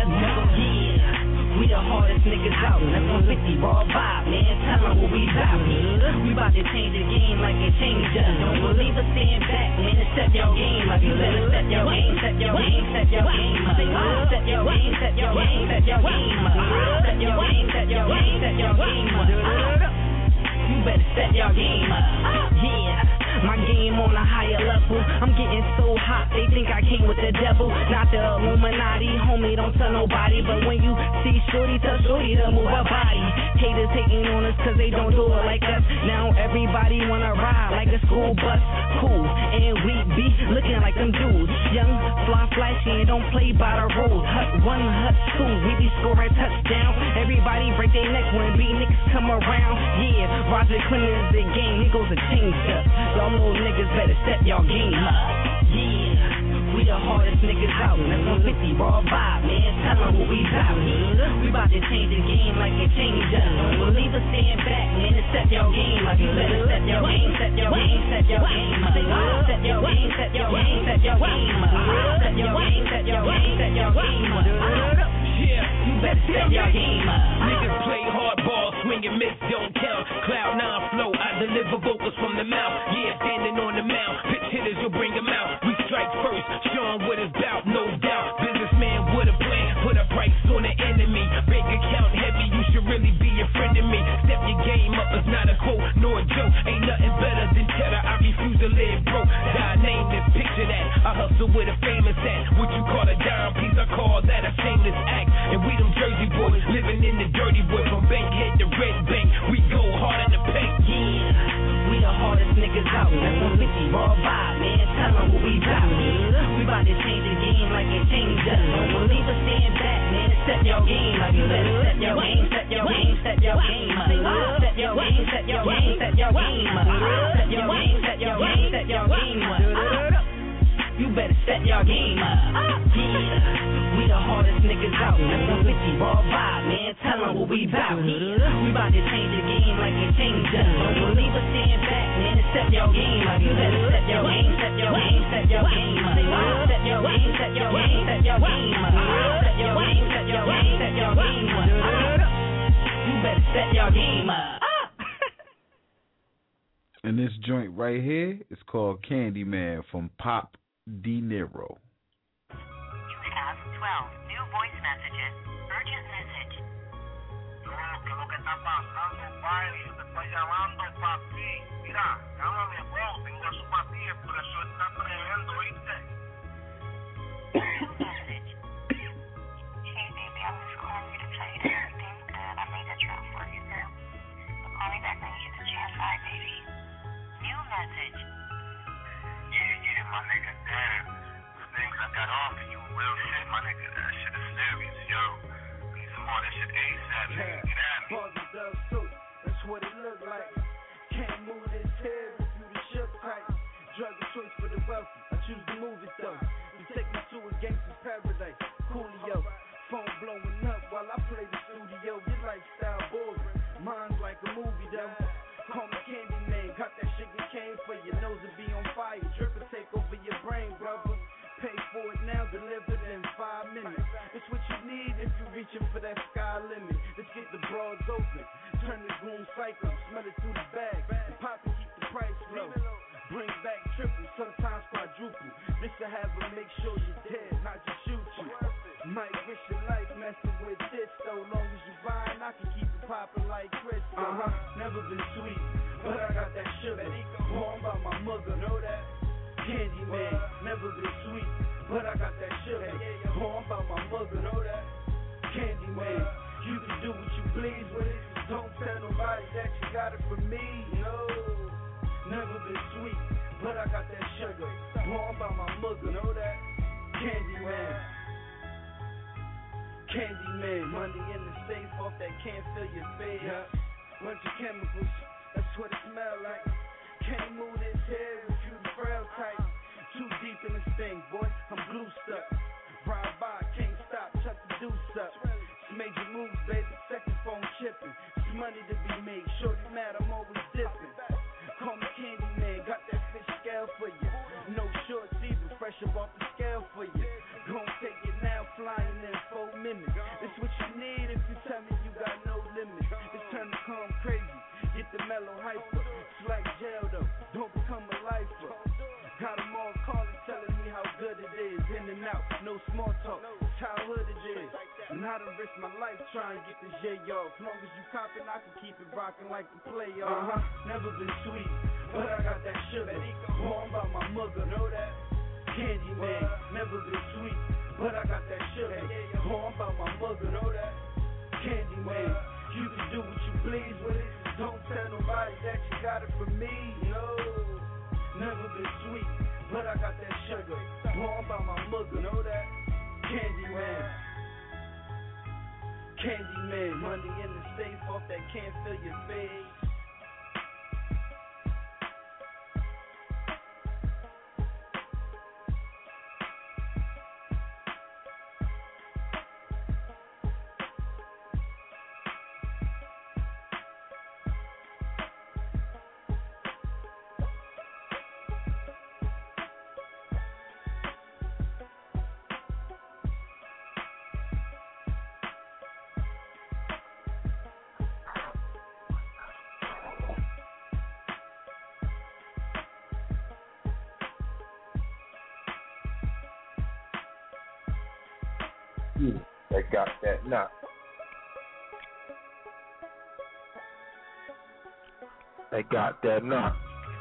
S19: Yeah, we the hardest niggas out. That's 150 raw vibe, man. Tell them what we about. We about to change the game like it changed us. Don't believe us, stand back, man. Step your game up. You better step your game, step your game, step your game up. Step your game, step your game, step your game up. Step your game, step your game, step your game up. You better step your game up. Yeah. My game on a higher level. I'm getting so hot, they think I came with the devil. Not the Illuminati, homie, don't tell nobody. But when you see Shorty, tell Shorty to move her body. Haters hating on us cause they don't do it like us. Now everybody wanna ride like a school bus. Cool, and we be looking like them dudes. Young, fly, flashy, and don't play by the rules. Hut 1, hut 2, we be scoring touchdown. Everybody break their neck when B-Nicks come around. Yeah, Roger Clinton is the game, he goes to change up. Y'all little niggas better step y'all game up. Yeah, we the hardest niggas out. That's 150 raw vibe, man. Tell them what we about. We about to change the game like it changed us. Don't believe us, stand back, man. Step your game up. You better step your game, step your game, step your game up. Step your game, step your game, step your game up. Step your game, step your game, step your game up. Yeah, you better step your game up.
S18: Niggas play hardball, swing and miss, don't count. Cloud 9 flow, I deliver vocals from the mouth. Yeah, standing on the mound, pitch hitters will bring them out. We strike first, show them what it's about, no doubt. Businessman with a plan, put a price on the enemy. Bank account heavy, you should really be a friend of me. Step your game up, it's not a quote nor a joke. Ain't nothing better than cheddar, I refuse to live broke. Die nameless, picture that, I hustle with a famous act. What you call a dime piece, I call that a shameless act. And we them Jersey boys, living in the dirty wood. From Bankhead to Red Bank, we go hard in the paint.
S19: Yeah, we the hardest niggas out. That's 150 raw vibe, man. Tell them what we about. We about to change the game like it changed us. Don't believe us, stand back, man. Step your game up. You better step your game, step your game, step your game up. Step your game, step your game, step your game up. Step your game, step your game, step your game up. You better step your game up. Yeah, we the hardest niggas out. That's 150 raw vibe, man. Tell them what we about. We about to change the game like it changed us. Don't believe us, stand back, man. Step your game up. You better step your game, step your game, step your game up. Step your game, step your game, step your game up. Step your game, step your game, step your game up. You better step your game up.
S4: And this joint right here is called Candyman from Pop De Niro.
S5: You have 12 new voice messages. Urgent message.
S20: ¿Qué es lo que está pasando, pai? Yo te estoy llamando, papi. Mira, llámame, bro. Tengo eso para ti. El profesor está tremendo, ¿viste?
S5: Message. Hey, baby, I was calling you to tell you that everything's good. I made that drop for you, girl. So call me back when you get the chance. Bye, baby. New message.
S20: Yeah, my nigga, damn. The things I got off of you, real shit, my nigga. That shit is serious, yo. Need some more of that shit ASAP, nigga. Get at me.
S3: Buggy does too. That's what it look like. Can't move this head if you the shook type. Drug of choice for the wealthy. I choose to move it though. You take me to a gangster's paradise. Coolio. Phone blowing up while I play the studio. Your lifestyle boring. Mine's like a movie though. Call me Candyman, got that sugar cane for your nose to be on fire. Drip and take over your brain, brother. Pay for it now, delivered in 5 minutes. It's what you need if you're reaching for that sky limit. Let's get the broads open, turn the room cycle, smell it through the bag. And pop and keep the price low. Bring back triple, sometimes quadruple. This to have her make sure you're dead, not just shoot you. Might risk your life messing with this though. Long as you fine, I can keep it popping like Crisco. Never been sweet, but I got that sugar. Born by my mother, know that. Candyman, never been sweet, but I got that sugar. Born by my mother, know that. Candyman, you can do what you please with it. Don't tell nobody that you got it from me. No, never been sweet, but I got that sugar. Born
S14: mugger, know that? Candyman. Candyman. Money in the safe off that can't feel your face. Yeah. Bunch of chemicals, that's what it smell like. Can't move this hair if you the frail type. Too deep in this thing, boy, I'm glue stuck. Ride by, can't stop, chuck the deuce up. It's major moves, baby, second phone chipping. It's money to be made, shorty mad, I'm always dipping. Call me Candyman, got that fish scale for you. No shorts even, fresh up off the scale for you. Gon' take it now, flying in 4 minutes. It's what you need if you tell me you got no limits. It's turn to calm crazy, get the mellow hyper. It's like jail though, don't become a lifer. Got them all calling, telling me how good it is. In and out, no small talk, it's how hood it is. And I done risked my life trying to get this year off. As long as you copping, I can keep it rocking like the playoff. Never been sweet, but I got that sugar. Born by my mugger, know that? Candyman, never been sweet, but I got that sugar. Born by my mugger, know that? Candyman, you can do what you please with it. Don't tell nobody that you got it from me, no. Never been sweet, but I got that sugar. Born by my mugger, know that? Candyman. Candyman. Money in the safe off that can't feel your face.
S9: They got that knock. They got that knock.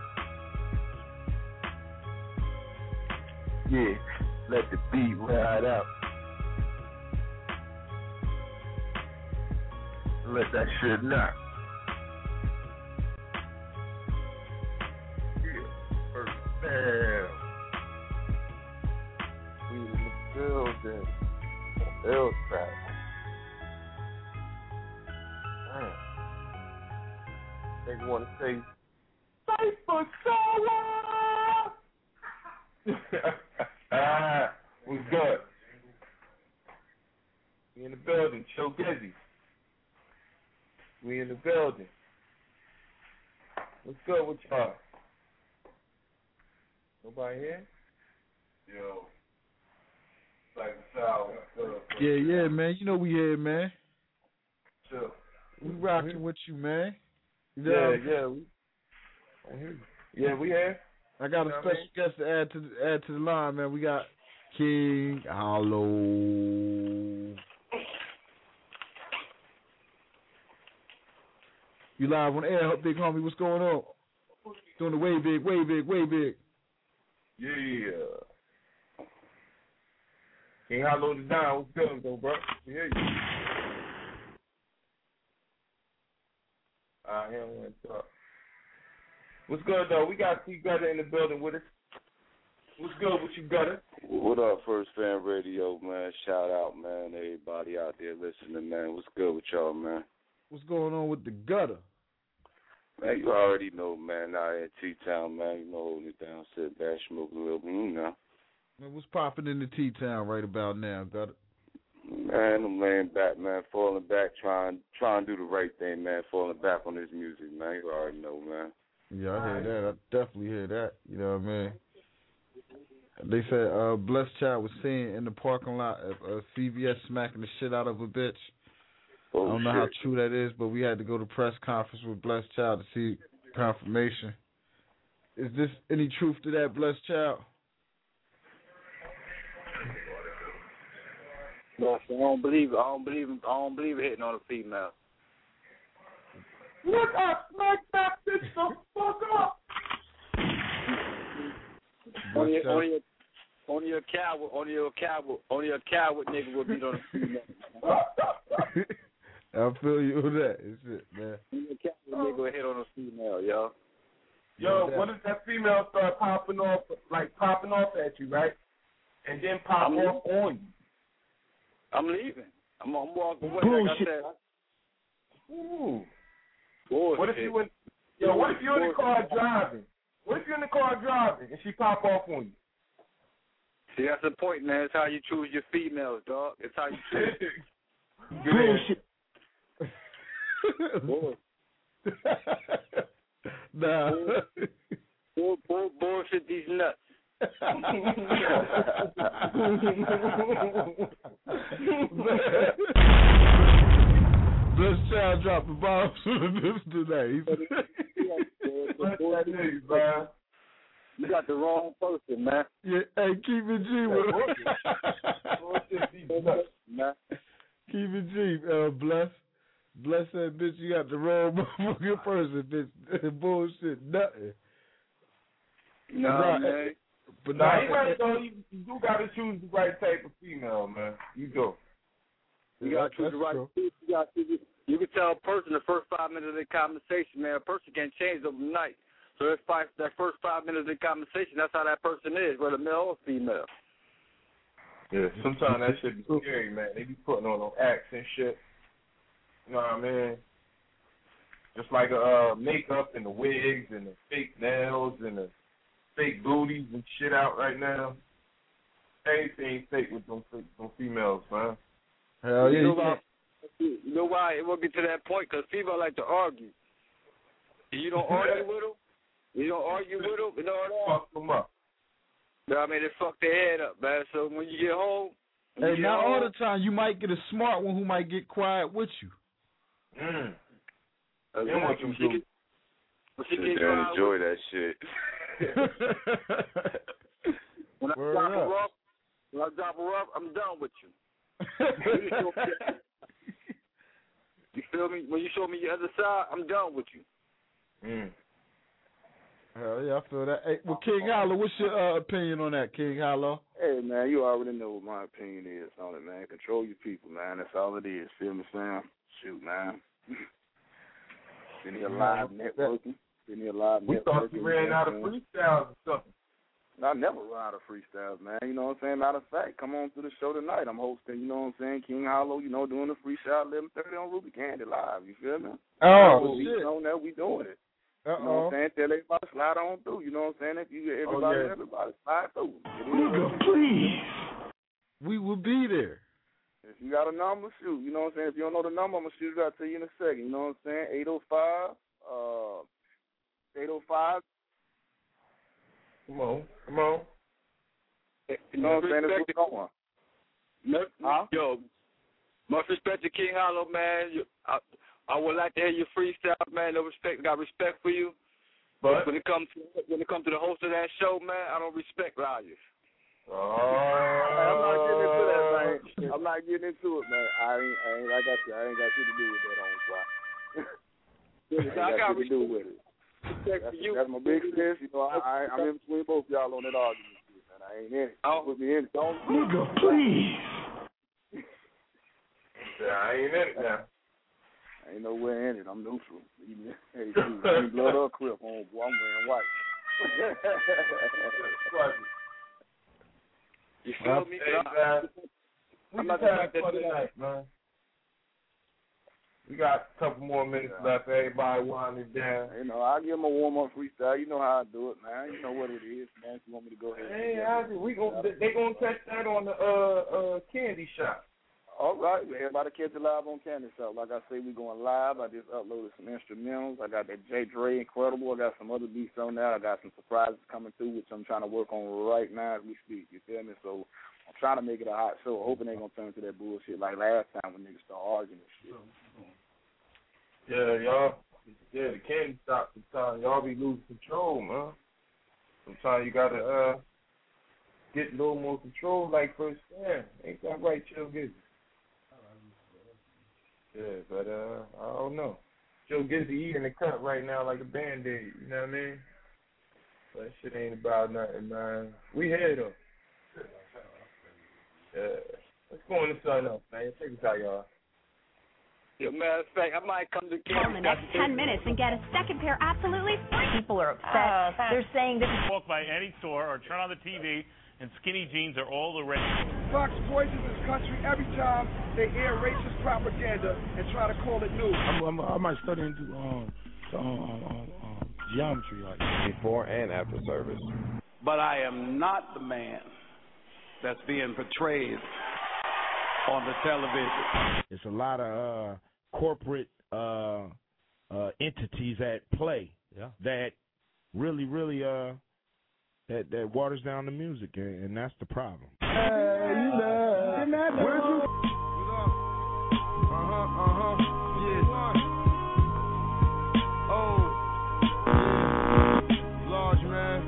S9: Yeah, let the beat ride out. Let that shit knock. Yeah, first bam. We in the building. Ill track. Man. They want to say, Cypher Sour! What's good? We in the building. Chill busy. We in the building. What's good with y'all? Nobody here? Yo.
S4: Yeah, man. You know we here, man.
S9: Sure.
S4: We rocking with you, man. You
S9: know? Yeah, we here.
S4: I got a special guest to add to the line, man. We got King Hollow. You live on air, big homie. What's going on? Doing the way big.
S9: Yeah. King Hollow it down. What's good, though, bro? We hear you. I don't want to talk. What's good, though? We got C Gutter in the building with us. What's good with you, Gutter?
S21: What up, First Fan Radio, man? Shout out, man. Everybody out there listening, man. What's good with y'all, man?
S4: What's going on with the Gutter?
S21: Man, you already know, man. Out here in T-Town, man. You know, holding it down, sit back, smoke a little bit, you know.
S4: Man, what's popping in the T-Town right about now, Gutter?
S21: Man, I'm laying back, man, falling back, trying to do the right thing, man, falling back on this music, man. You already know, man.
S4: Yeah, I hear that. I definitely hear that. You know what I mean? They said Blessed Child was seen in the parking lot of CVS smacking the shit out of a bitch. I don't know how true that is, but we had to go to press conference with Blessed Child to see confirmation. Is this any truth to that, Blessed Child?
S6: No, I don't believe it hitting on a female.
S15: Look up, smack that bitch the fuck up.
S6: Only a coward nigga will beat on a female.
S4: I feel you on that. It's it, man.
S6: Only a coward nigga will hit on a female, yo.
S9: Yo, what if that female start popping off at you, right? And then pop off on you?
S6: I'm leaving. I'm walking away.
S9: Bullshit.
S6: Like I said.
S9: Ooh.
S6: Bullshit.
S9: What if you in the car driving? What if you're in the car driving and she pop off on you?
S6: See, that's the point, man. It's how you choose your females, dog. It's how you choose.
S9: Bullshit.
S4: Nah.
S6: Bullshit these nuts.
S4: Bless Child dropping bombs on this today.
S6: You got the wrong person, man.
S4: Yeah, hey, keep it G with Keep it G, Bless. Bless that bitch, you got the wrong motherfucking person, bitch. Bullshit, nothing.
S6: Nah, man.
S9: But nah, you right though. You do gotta choose the right type of female, man. You do.
S6: You gotta choose the right. You can tell a person the first 5 minutes of their conversation, man. A person can't change overnight. So that first 5 minutes of the conversation, that's how that person is, whether male or female.
S9: Yeah, sometimes that shit be scary, man. They be putting on acts and shit. You know what I mean? Just like makeup and the wigs and the fake nails and the fake booties and shit out right now. Anything fake with them females, man.
S4: Hell yeah.
S6: You know why it won't get to that point? Because people like to argue. You don't argue with them. You don't argue with them and all that.
S9: Fuck them up.
S6: You know what I mean? They fuck their head up, man. So when you get home.
S4: Hey, not all the time. You might get a smart one who might get quiet with you.
S6: That's what you do.
S21: Sit there and enjoy that shit.
S6: When I drop her off, I'm done with you. You feel me? When you show me your other side, I'm done with you.
S4: Hell yeah, I feel that. Hey, well, King Hollow, what's your opinion on that, King Hollow?
S21: Hey, man, you already know what my opinion is on it, man. Control your people, man. That's all it is. Feel me, Sam? Shoot, man. Been here live networking.
S9: We thought you ran out of freestyles or something.
S21: I never run out of freestyles, man. You know what I'm saying? Matter of fact, come on to the show tonight. I'm hosting, you know what I'm saying, King Hollow, you know, doing the freestyle 11:30 on Ruby Candy Live. You feel me?
S4: Oh, shit.
S21: On there, we doing it. You know what I'm saying? Tell everybody slide on through. You know what I'm saying? If you everybody slide through.
S4: Nigga, please. We will be there.
S21: If you got a number, shoot. You know what I'm saying? If you don't know the number, I'm going to shoot it out to you in a second. You know what I'm saying? 805.
S9: Come on.
S21: You know what I'm saying? That's what's going on.
S6: Yo, much respect to King Hollow, man. I would like to hear your freestyle, man. No respect, got respect for you. But when it comes to the host of that show, man, I don't respect liars.
S21: I'm not getting into that, man. I'm not getting into it, man. I ain't like I said, I ain't got shit to do with that on fly. I got shit to do with it. That's my big sis. You know, I'm in between both y'all on that argument, man. I ain't in it. Put me in it. Don't.
S4: Nigga, please.
S9: Yeah, I ain't in it now.
S21: I ain't nowhere in it. I'm neutral. Hey, dude, I ain't blood or crip, homeboy. I'm wearing white.
S6: You feel me?
S9: I'm not having fun tonight, man. We got a couple more minutes left. Everybody winding down.
S21: You know, I'll give them a warm-up freestyle. You know how I do it, man. You know what it is, man. If you want me to go ahead.
S9: Hey, they gonna catch that on the Candy Shop.
S21: All right, everybody catch it live on Candy Shop. Like I say, we going live. I just uploaded some instrumentals. I got that J. Dre Incredible. I got some other beats on there. I got some surprises coming through, which I'm trying to work on right now as we speak. You feel me? So I'm trying to make it a hot show. Hoping they gonna turn into that bullshit like last time when niggas start arguing and shit.
S9: Yeah, y'all. Yeah, the Candy Shop. Sometimes y'all be losing control, man. Sometimes you gotta get a little more control, like First Sam. Ain't that right, Chill Gizzy? Yeah, but I don't know. Chill Gizzy eating the cut right now like a Band-Aid. You know what I mean? But that shit ain't about nothing, man. We here though. Yeah. Let's go on the sun up, man. Check this out, y'all.
S6: Yo, matter of fact, I might come to
S10: in the next 10 minutes and get a second pair absolutely free. People are upset. They're saying this is
S22: walk by any store or turn on the TV and skinny jeans are all the rage.
S2: Fox poisons this country every time they air racist propaganda and try to call it news. I might study and do geometry like
S23: before and after service.
S24: But I am not the man that's being portrayed on the television.
S25: It's a lot of corporate entities at play that really that waters down the music, and that's the problem.
S2: Large man.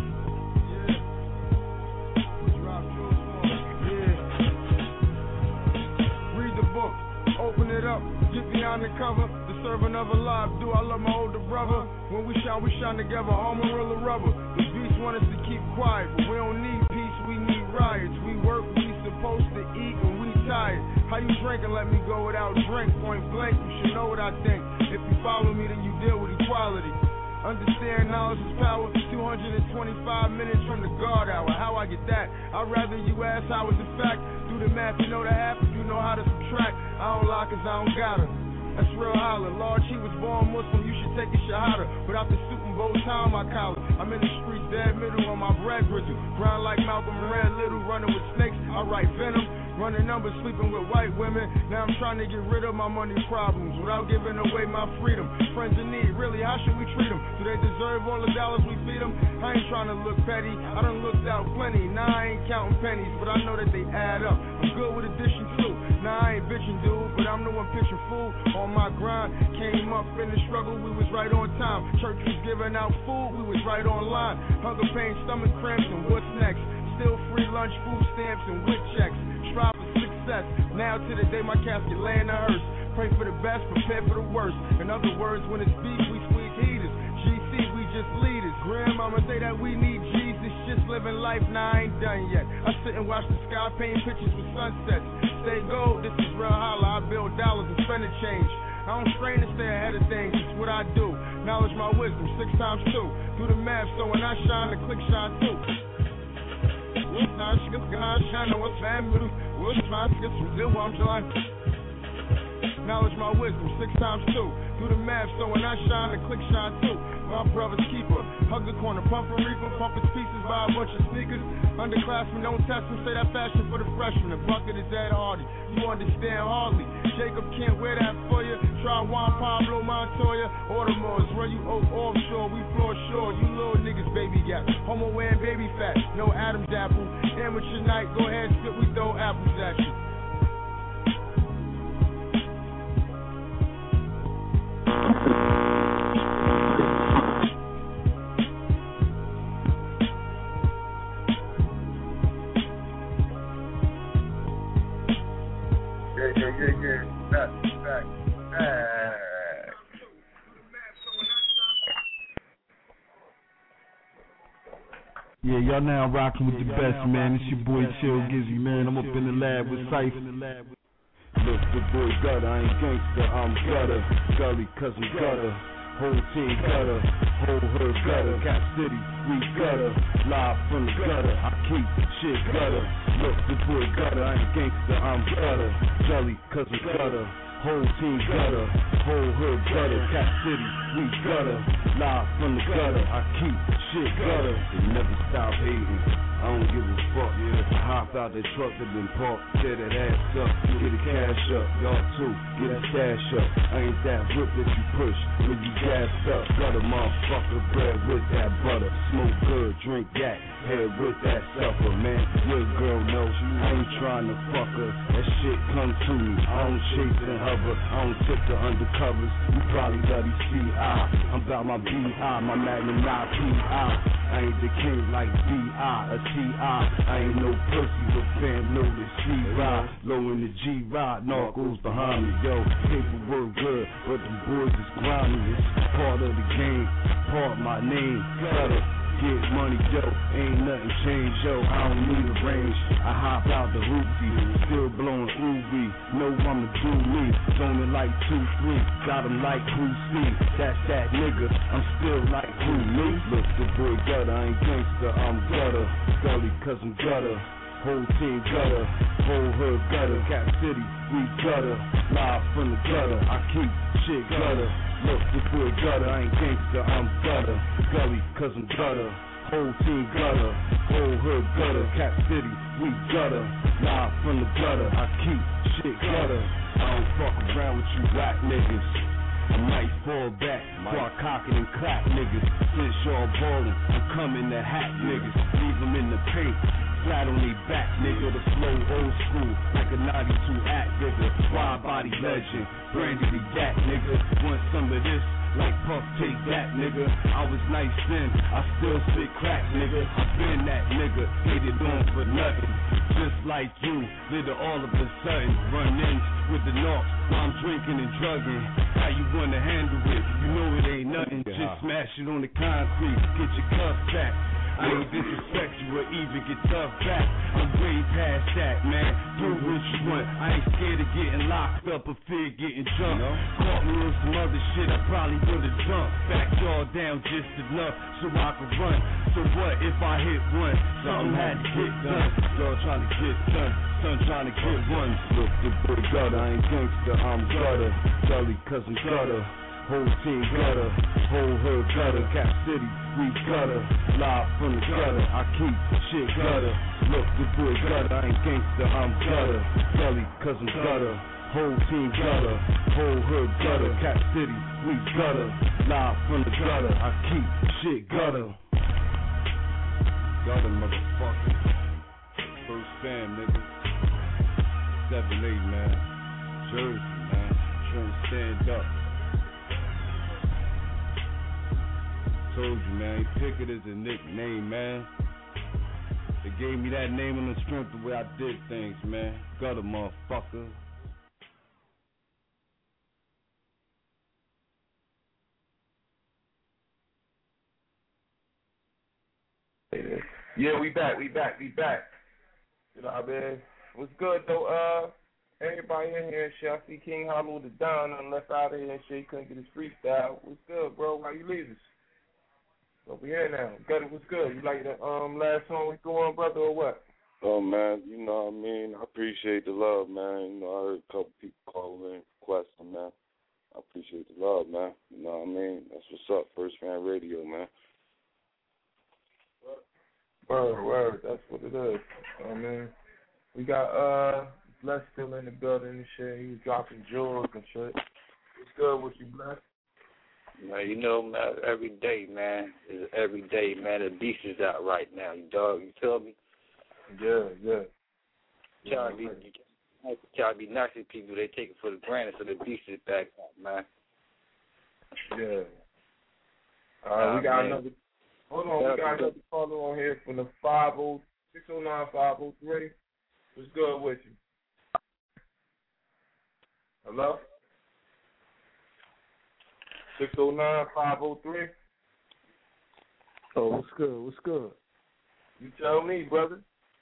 S2: Read the book, open it up, get beyond the cover. The servant of Allah, do I love my older brother? When we shine together, armor roll of rubber. The beast want us to keep quiet, but we don't need peace, we need riots. We work, we supposed to eat, and we tired. How you drink and let me go without drink? Point blank, you should know what I think. If you follow me, then you deal with equality. Understand knowledge is power. 225 minutes from the guard hour. How I get that? I'd rather you ask how is the fact. Do the math, you know the half, if you know how to subtract. I don't lie cause I don't gotta. That's real holler. Lord, she was born Muslim, you should take a shahada. Without the suit and bow tie on my collar. I'm in the streets, dead middle on my bread bristle. Grind like Malcolm and Red Little, running with snakes. I write venom. Running numbers, sleeping with white women. Now I'm trying to get rid of my money problems without giving away my freedom. Friends in need, really, how should we treat them? Do they deserve all the dollars we feed them? I ain't trying to look petty, I done looked out plenty. Now I ain't counting pennies, but I know that they add up. I'm good with addition too. Now I ain't bitching, dude, but I'm the one pitching food on my grind. Came up in the struggle, we was right on time. Church was giving out food, we was right on line. Hunger pain, stomach cramps, and what's next? Still free lunch, food stamps, and WIC checks. Strive for success. Now to the day my casket lay in the hearse. Pray for the best, prepare for the worst. In other words, when it's beef, we squeeze heaters. GC, we just leaders. Grandmama say that we need Jesus. Just living life, nah, I ain't done yet. I sit and watch the sky, paint pictures with sunsets. Stay gold, this is real holla. I build dollars and spend a change. I don't strain to stay ahead of things, it's what I do. Knowledge my wisdom, 6 times 2. Do the math, so when I shine, the click shine too. Knowledge my wisdom, 6 times 2. Do the math, so when I shine, the click shine too. My brother's keeper, hug the corner, pump and reaper, pump his pieces by a bunch of sneakers. Underclassmen don't test them, say that fashion for the freshmen. The bucket is Ed Hardy, you understand hardly. Jacob can't wear that for you. Try Juan Pablo Montoya, Audemars, run you offshore, we floor shore. You little niggas baby gap, homo wearing baby fat, no Adam's apple. Amateur night, go ahead, spit, we throw apples at you.
S6: Back.
S4: Yeah, y'all now rocking with the best, man. It's your boy Chill Gizzy, man. I'm up in the lab with Cypher.
S7: Look, the boy gutter, I ain't gangster, I'm gutter. Gully, cousin gutter. Whole team gutter, whole hood gutter. Cap City, we gutter. Live from the gutter, I keep shit gutter. Look, the boy gutter, I ain't gangster, I'm gutter. Gully, cousin gutter. Whole team gutter, whole hood gutter. Cap City, we gutter. Live from the gutter, I keep shit gutter. They never stop hating, I don't give a fuck. I hop out the truck that been parked, tear that ass up, get the cash up. Y'all too, get that stash up. I ain't that whip that you push when you gassed up. Gutter motherfucker, bread with that butter. Smoke good, drink that, head with that supper, man. Your girl knows I ain't trying to fuck her. That shit come to me, I don't chase and hover, I don't tip the undercovers. You probably bloody C.I. I'm about my B.I., my Magnum 9 P.I. I ain't the king like D.I. or T.I. I ain't no pussy, but fam know that C-Ride. Low in the G-Ride, narcos behind me, yo. Paperwork good, but the boys is grimy. It's part of the game, part of my name. Gutter,
S25: get money, yo. Ain't nothing changed, yo. I don't need a range. I hop out the hoopty, still blowing Uzi. Know I'ma do me. Zoning like 2-3. Got him like Bruce Lee. That's that nigga. I'm still like who me? Look, the boy gutter. I ain't gangster, I'm gutter. Gully, cause I'm gutter. Whole team gutter, whole hood gutter, Cap City, we gutter, live from the gutter, I keep shit gutter, look, the boy gutter, I ain't gangster, I'm gutter, gully, cause I'm gutter, whole team gutter, whole hood gutter, Cap City, we gutter, live from the gutter, I keep shit gutter, I don't fuck around with you whack niggas. I might fall back, start cocking and clap niggas. Since y'all ballin', I'm coming to hack niggas. Leave them in the paint, flat on they back, nigga. The flow old school, like a 92 act, nigga. Wide body legend, Brandy the Yak, nigga. Want some of this? Like Puff, take that, nigga. I was nice then, I still spit crack, nigga. I been that nigga, hated on for nothing. Just like you, little all of a sudden run in with the knocks while I'm drinking and drugging. How you wanna handle it? You know it ain't nothing. Just smash it on the concrete, get your cuffs back. I ain't disrespect you or even get tough back. I'm way past that, man. Do what you want. I ain't scared of getting locked up or fear getting jumped. Caught me on some other shit, I probably would've jumped. Back y'all down just enough so I could run. So what if I hit one? Something had to get done. Y'all trying to get done. Son trying to get one. Look, the boy gutter. I ain't gangster, I'm gutter. Gully, cause I'm gutter. Whole team gutter, whole hood gutter, Cap City, we gutter, live from the gutter, I keep shit gutter, look, the boy gutter, I ain't gangster, I'm gutter, gully, cause I'm gutter, whole team gutter, whole hood gutter, Cap City, we gutter, live from the gutter, I keep shit gutter. Gutter, motherfucker, first fam, nigga, 7-8, man, Jersey, man, trying to stand up. Told you, man, pick it as a nickname, man. They gave me that name on the strength of the way I did things, man. Gutter, motherfucker.
S9: Yeah, we back. You know what I mean? What's good, though? Everybody in here and shit. I see King Hollow the Don and left out of here and shit. He couldn't get his freestyle. What's good, bro? Why you leave us? Over here now. Gutter, what's good? You like the last song we threw on, brother, or what?
S1: Oh, man, you know what I mean? I appreciate the love, man. You know, I heard a couple people calling in, requesting, man. I appreciate the love, man. You know what I mean? That's what's up, First Fan Radio, man.
S9: Word. That's what it is. I mean, we got Bless still in the building and shit. He was dropping jewels and shit. What's good with you, Bless?
S6: Man, you know, man, every day, man. The beast is out right now. You feel me?
S9: Yeah.
S6: Try to be nice to people. They take it for granted, so the beast is back out, man.
S9: Yeah. We got another. Hold on, we got another caller on here from the 609-503. What's good with you? Hello? 609-503.
S11: Oh, what's good?
S9: You tell me, brother.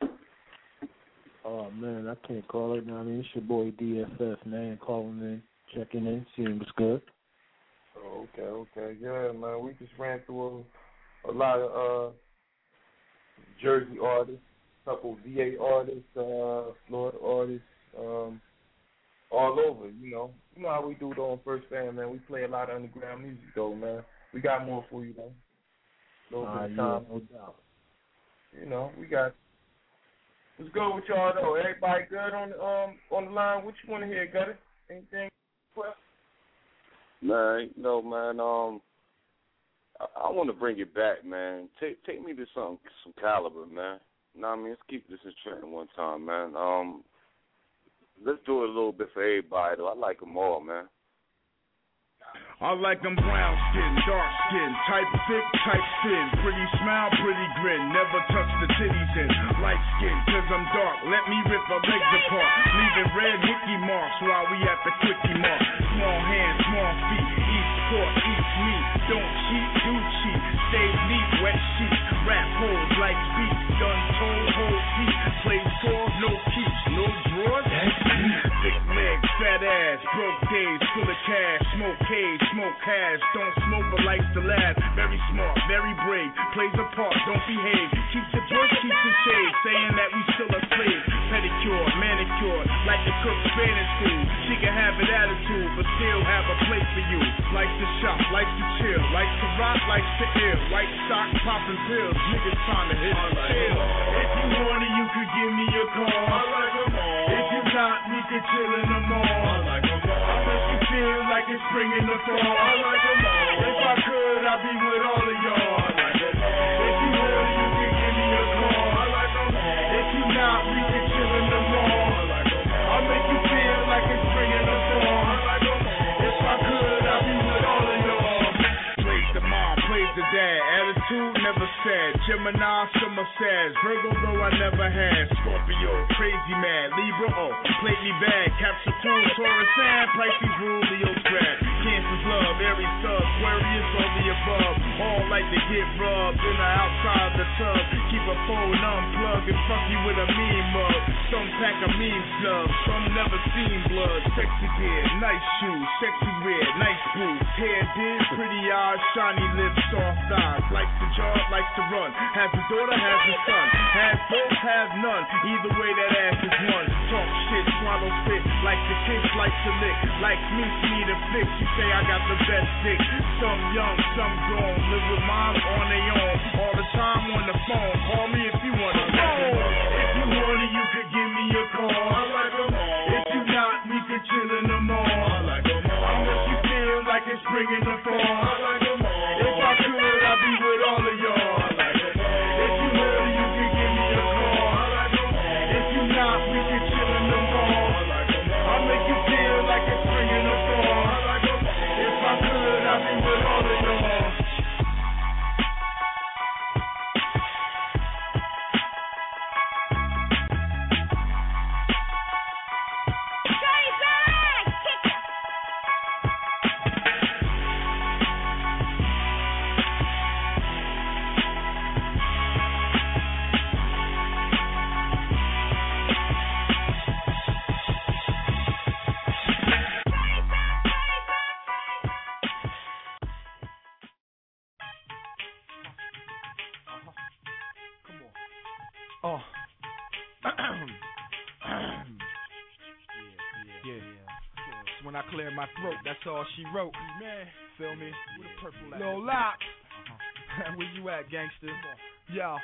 S11: Oh, man, I can't call it now. I mean, it's your boy DFF, man, calling in, checking in, seeing what's good.
S9: Oh, okay. Yeah, man, we just ran through a lot of Jersey artists, a couple VA artists, Florida artists, all over, you know. You know how we do, though, on First Fan, man. We play a lot of underground music, though, man. We got more for you, though. A little bit of time.
S11: No doubt.
S9: You know, we got. What's good with y'all, though? Everybody good on the line? What you want to hear, Gutter? Anything?
S1: Man, no, man. I want to bring it back, man. Take me to some caliber, man. You know what I mean? Let's keep this in trend one time, man. Let's do it a little bit for everybody, though. I like them all, man.
S7: I like them brown skin, dark skin, type thick, type thin, pretty smile, pretty grin, never touch the titties in. Light skin, cause I'm dark, let me rip my legs apart, leaving red hickey marks while we at the quickie mark. Small hands, small feet, each court, each meat, don't cheat, do cheat, stay neat, wet sheets, rap holes like beats, done told, whole feet, play for, no keeps, no drawers, that's me. Thick legs, fat ass, broke days, full of cash, smoke cage, smoke cash, don't smoke but likes to laugh, very smart, very brave, plays a part, don't behave, keeps the joint, keeps the shade, saying that we still a slave, pedicure, manicure, like to cook Spanish food, she can have an attitude, but still have a place for you, likes to shop, likes to chill, likes to rock, likes to ill, white sock, popping pills, niggas trying to hit the pill. If you want it, you could give me a call, I like them all. If you not, we could chill in the mall, I like them all. I make you feel like it's spring in the fall, I like them all. If I could, I'd be with all of y'all, I like them all. If you want it, you could give me a call, I like them all. If you not, we could chill in the mall, I like them all. I make you feel like it's spring in the fall, I like them all. If I could, I'd be with all of y'all. Plays the mom, plays the dad, attitude never sad, Gemini, summer sad, Virgo though I never had, Scorpio, crazy mad, Libra, oh, plate me bad, Capricorn, Taurus, and Pisces rule, Leo grab, Cancer's love, Aries sub, Aquarius all the above, all like to get rubbed in or outside the tub, keep a phone unplugged and fuck you with a mean mug, some pack a mean snub, some never seen blood, sexy gear, nice shoes, sexy wear, nice boots, hair did, pretty eyes, shiny lips, soft eyes, likes to jog, likes to run, has a daughter, has a son, has both, has none, either way that ass is one, talk shit, swallow spit, like to kiss, like to lick, like me, she need a fix, you say I got the best dick, some young, some grown, live with mom on their own, all the time on the phone, call me if you want to phone, if you want it, you could give me a call, I like them all, if you not, we could chill in the mall, I like them all, I make you feel like it's spring in the fall, I like them all, if I could, I'd be with all of y'all, I like them all, if you want it, you could give me a call, I like them all, if you not, we could chill in the mall, I like them all, I make you feel like it's spring in the fall, I like them all, if I could, I'd be with all of y'all.
S2: When I clear my throat, that's all she wrote. Man, feel me? With a purple Lil Locks. Where you at, gangster? Yo,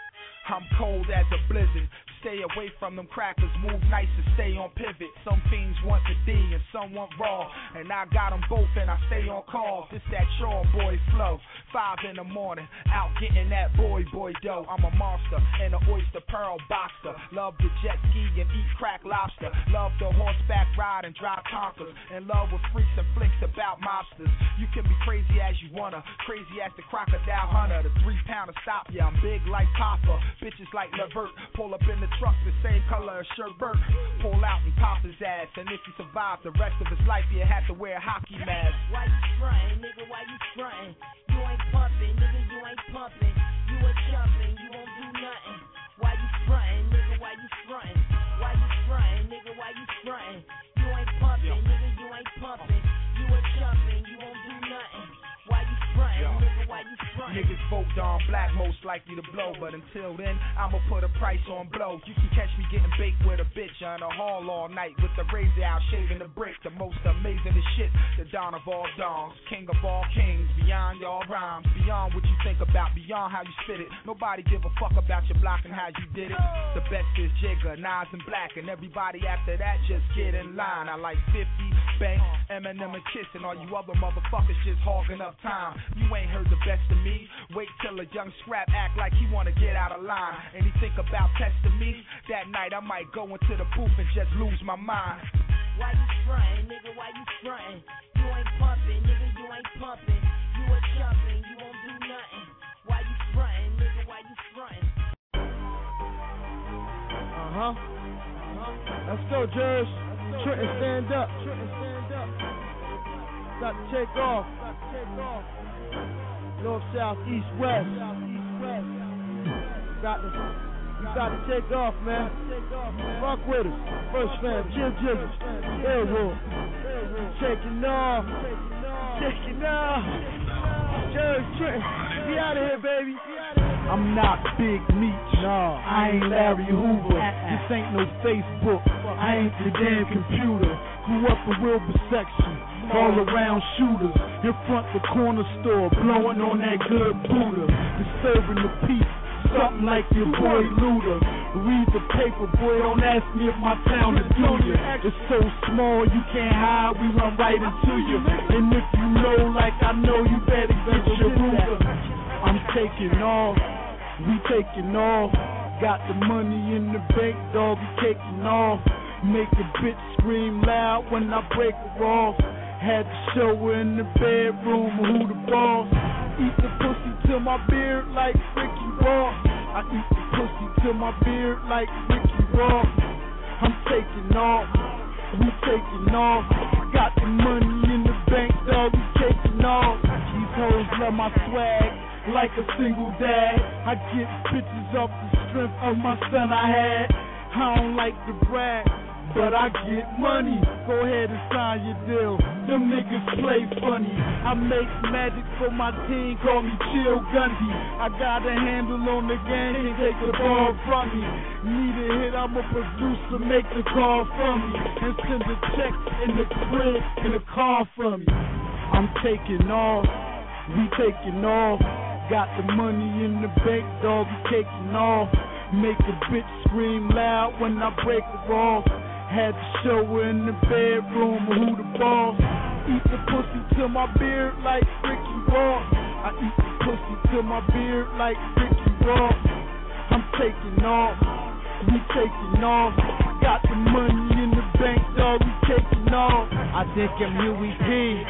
S2: I'm cold as a blizzard. Stay away from them crackers, move nice and stay on pivot. Some fiends want the D and some want raw, and I got them both and I stay on call. This that Shaw boy flow, 5 in the morning, out getting that boy dough. I'm a monster and an oyster pearl boxer. Love the jet ski and eat crack lobster. Love the horseback ride and drive Tonkers. In love with freaks and flicks about mobsters. You can be crazy as you wanna, crazy as the crocodile hunter. The 3-pounder stop, yeah, I'm big like Papa. Bitches like Levert, pull up in the truck the same color as Sherbert. Pull out and pop his ass, and if he survive the rest of his life, he'll have to wear a hockey mask.
S19: Why you frontin', nigga? Why you frontin'? You ain't pumping, nigga. You ain't pumping. You a jumping, you won't do nothing. Why you frontin', nigga? Why you frontin'? Why you frontin', nigga? Why you frontin'? You ain't pumping, nigga. You ain't pumping. You a jumping, you won't do nothing. Why you frontin', nigga? Why you frontin'?
S2: Niggas vote Don Black, most likely to blow, but until then, I'ma put a price on blow. You can catch me getting baked with a bitch in the hall all night with the razor out, shaving the brick. The most amazing shit, the Don of all dons, king of all kings, beyond y'all rhymes, beyond what you think about, beyond how you spit it. Nobody give a fuck about your block and how you did it. The best is Jigga, Nas and Black, and everybody after that just get in line. I like 50, Bank, Eminem and Kiss, and all you other motherfuckers just hogging up time. You ain't heard the best of me. Wait till a young scrap act like he wanna get out of line. And he think about testing me. That night I might go into the booth and just lose my mind.
S19: Why you frontin', nigga? Why you frontin'? You ain't pumping, nigga. You you ain't pumping. You a jumping, you won't do nothing. Why you frontin', nigga, why you frontin'?
S11: Let's go, Judge. Trenton, stand up. Got to take off. North, south, east, west. You got to take off, man. Fuck with us. First fam, Jizzle. Airwolf. Taking off. Judge Trenton, we out of here, baby.
S2: I'm not Big Meech, nah, I ain't Larry Hoover. This ain't no Facebook, I ain't the damn computer. Grew up in Wilbur section, all around shooters. In front the corner store, blowing on that good Buddha. Disturbing the peace, something like your boy Luda. Read the paper, boy, don't ask me if my town is do you. It's so small, you can't hide, we run right into you. And if you know like I know, you better get your Ruger. I'm taking off, we taking off. Got the money in the bank, dog, we taking off. Make a bitch scream loud when I break her off. Had to show her in the bedroom who the boss. Eat the pussy till my beard like Ricky Ross. I eat the pussy till my beard like Ricky Ross. I'm taking off, we taking off. Got the money in the bank, dog, we taking off. These hoes love my swag like a single dad. I get bitches off the strength of my son I had. I don't like to brag, but I get money. Go ahead and sign your deal. Them niggas play funny. I make magic for my team, call me Chill Gundy. I got a handle on the game, can't take the ball from me. Need a hit, I'm a producer, make the call from me. And send the check in the crib, in the car from me. I'm taking off, we taking off. Got the money in the bank, dog, we taking off. Make a bitch scream loud when I break her off. Had to show her in the bedroom who the boss. Eat the pussy till my beard like Ricky Ross. I eat the pussy till my beard like Ricky Ross. I'm taking off, we taking off. Got the money in the bank, dog, we taking off. I think I'm Huey P,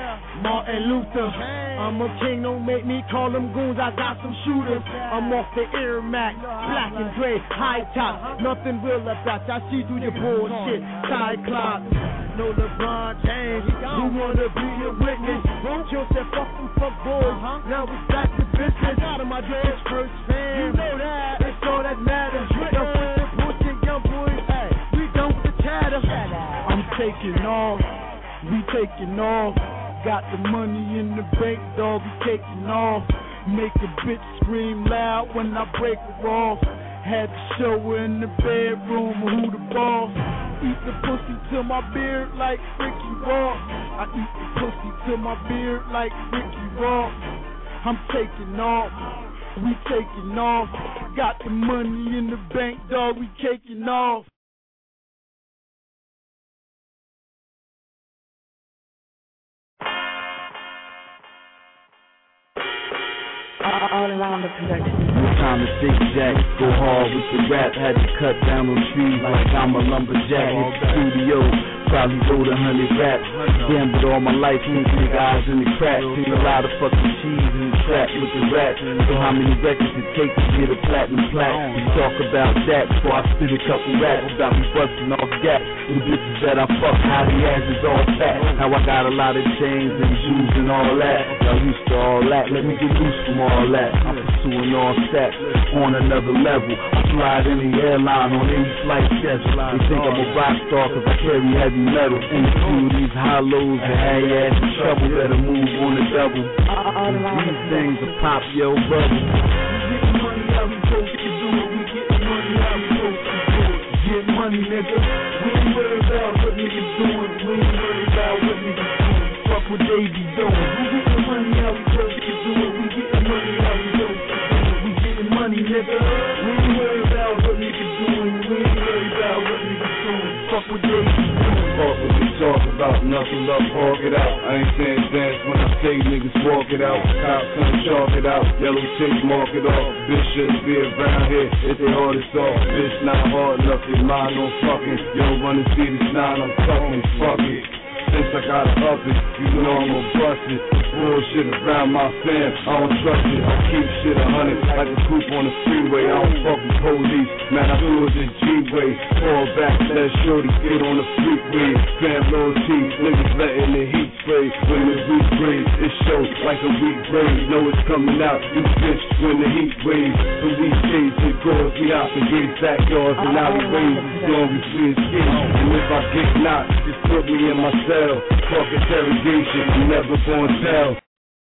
S2: Martin Luther. I'm a king, don't make me call them goons, I got some shooters. I'm off the Air Max, black and gray, high top. Nothing real about I see through your bullshit. Cyclops, no LeBron James. Who wanna be a witness? Joe said fuck them fuck boys. Now it's back to business. Out of my dreams, first fam. You know that, it's all that matters. Now put the bullshit, young boys. Hey, we don't the chatter. I'm taking off, we taking off. Got the money in the bank, dog, we taking off. Make a bitch scream loud when I break her off. Had to show her in the bedroom who the boss. Eat the pussy till my beard like Ricky Ross. I eat the pussy till my beard like Ricky Ross. I'm taking off, we taking off. Got the money in the bank, dog, we taking off.
S8: All around the production.
S25: No time to zigzag, go hard with the rap. Had to cut down on trees like I'm a lumberjack. Hit the studio, probably wrote 100 raps. Damn, but all my life, big eyes in the crack. Seen a lot of fucking cheese in the trap with the rap. So how many records it takes to get a platinum plaque? We talk about that before I spit a couple raps about me busting off gaps. The bitches that I fuck, how the ass is all fat. Now I got a lot of chains and jewels and all that. Y'all used to all that, let me get loose from all that. I'm pursuing all stacks on another level. I slide in the airline on any flight schedule. They think I'm a rock star cause I carry heavy metal. And through these hollows and have your ass in trouble. Better move on the double. These things will pop your bubble. We getting money how we supposed to do it. We getting money how we supposed to do it. Get money, nigga. We ain't worried about what niggas doing. We ain't worried about what niggas doing. Fuck what they be doing. We getting money how we supposed to do it. We getting money how we supposed to do it. We getting money, nigga. We ain't worried about what niggas doing. We ain't worried about what niggas doing. Fuck what they be doing. Fuck what they talk about. Knuckle up, hog it out. I ain't saying dance when I say niggas walk it out. Cops come chalk it out. Yellow chicks mark it off. Bitch shouldn't be around here. It's their hardest off. Bitch not hard enough. Your mind on fucking. Yo, run and see this 9, I'm fucking. Fuck it. since I gotta up it. You know I'm gon' bust it. Bullshit around my fam, I don't trust it. I keep shit 100 like a coupe on the freeway. I don't fuck with police, man, I do it the G-way. Fall back, let shorty get on the freeway. Fam loyalty, niggas letting the heat spray. When the weak grade, it shows like a weak brain. Know it's coming out, you bitch when the heat waves. From these shades and doors, we operate backyards and alleyways as long as we escape. And if I get knocked, just put me in my cell. Fuck interrogation, I'm never gonna tell.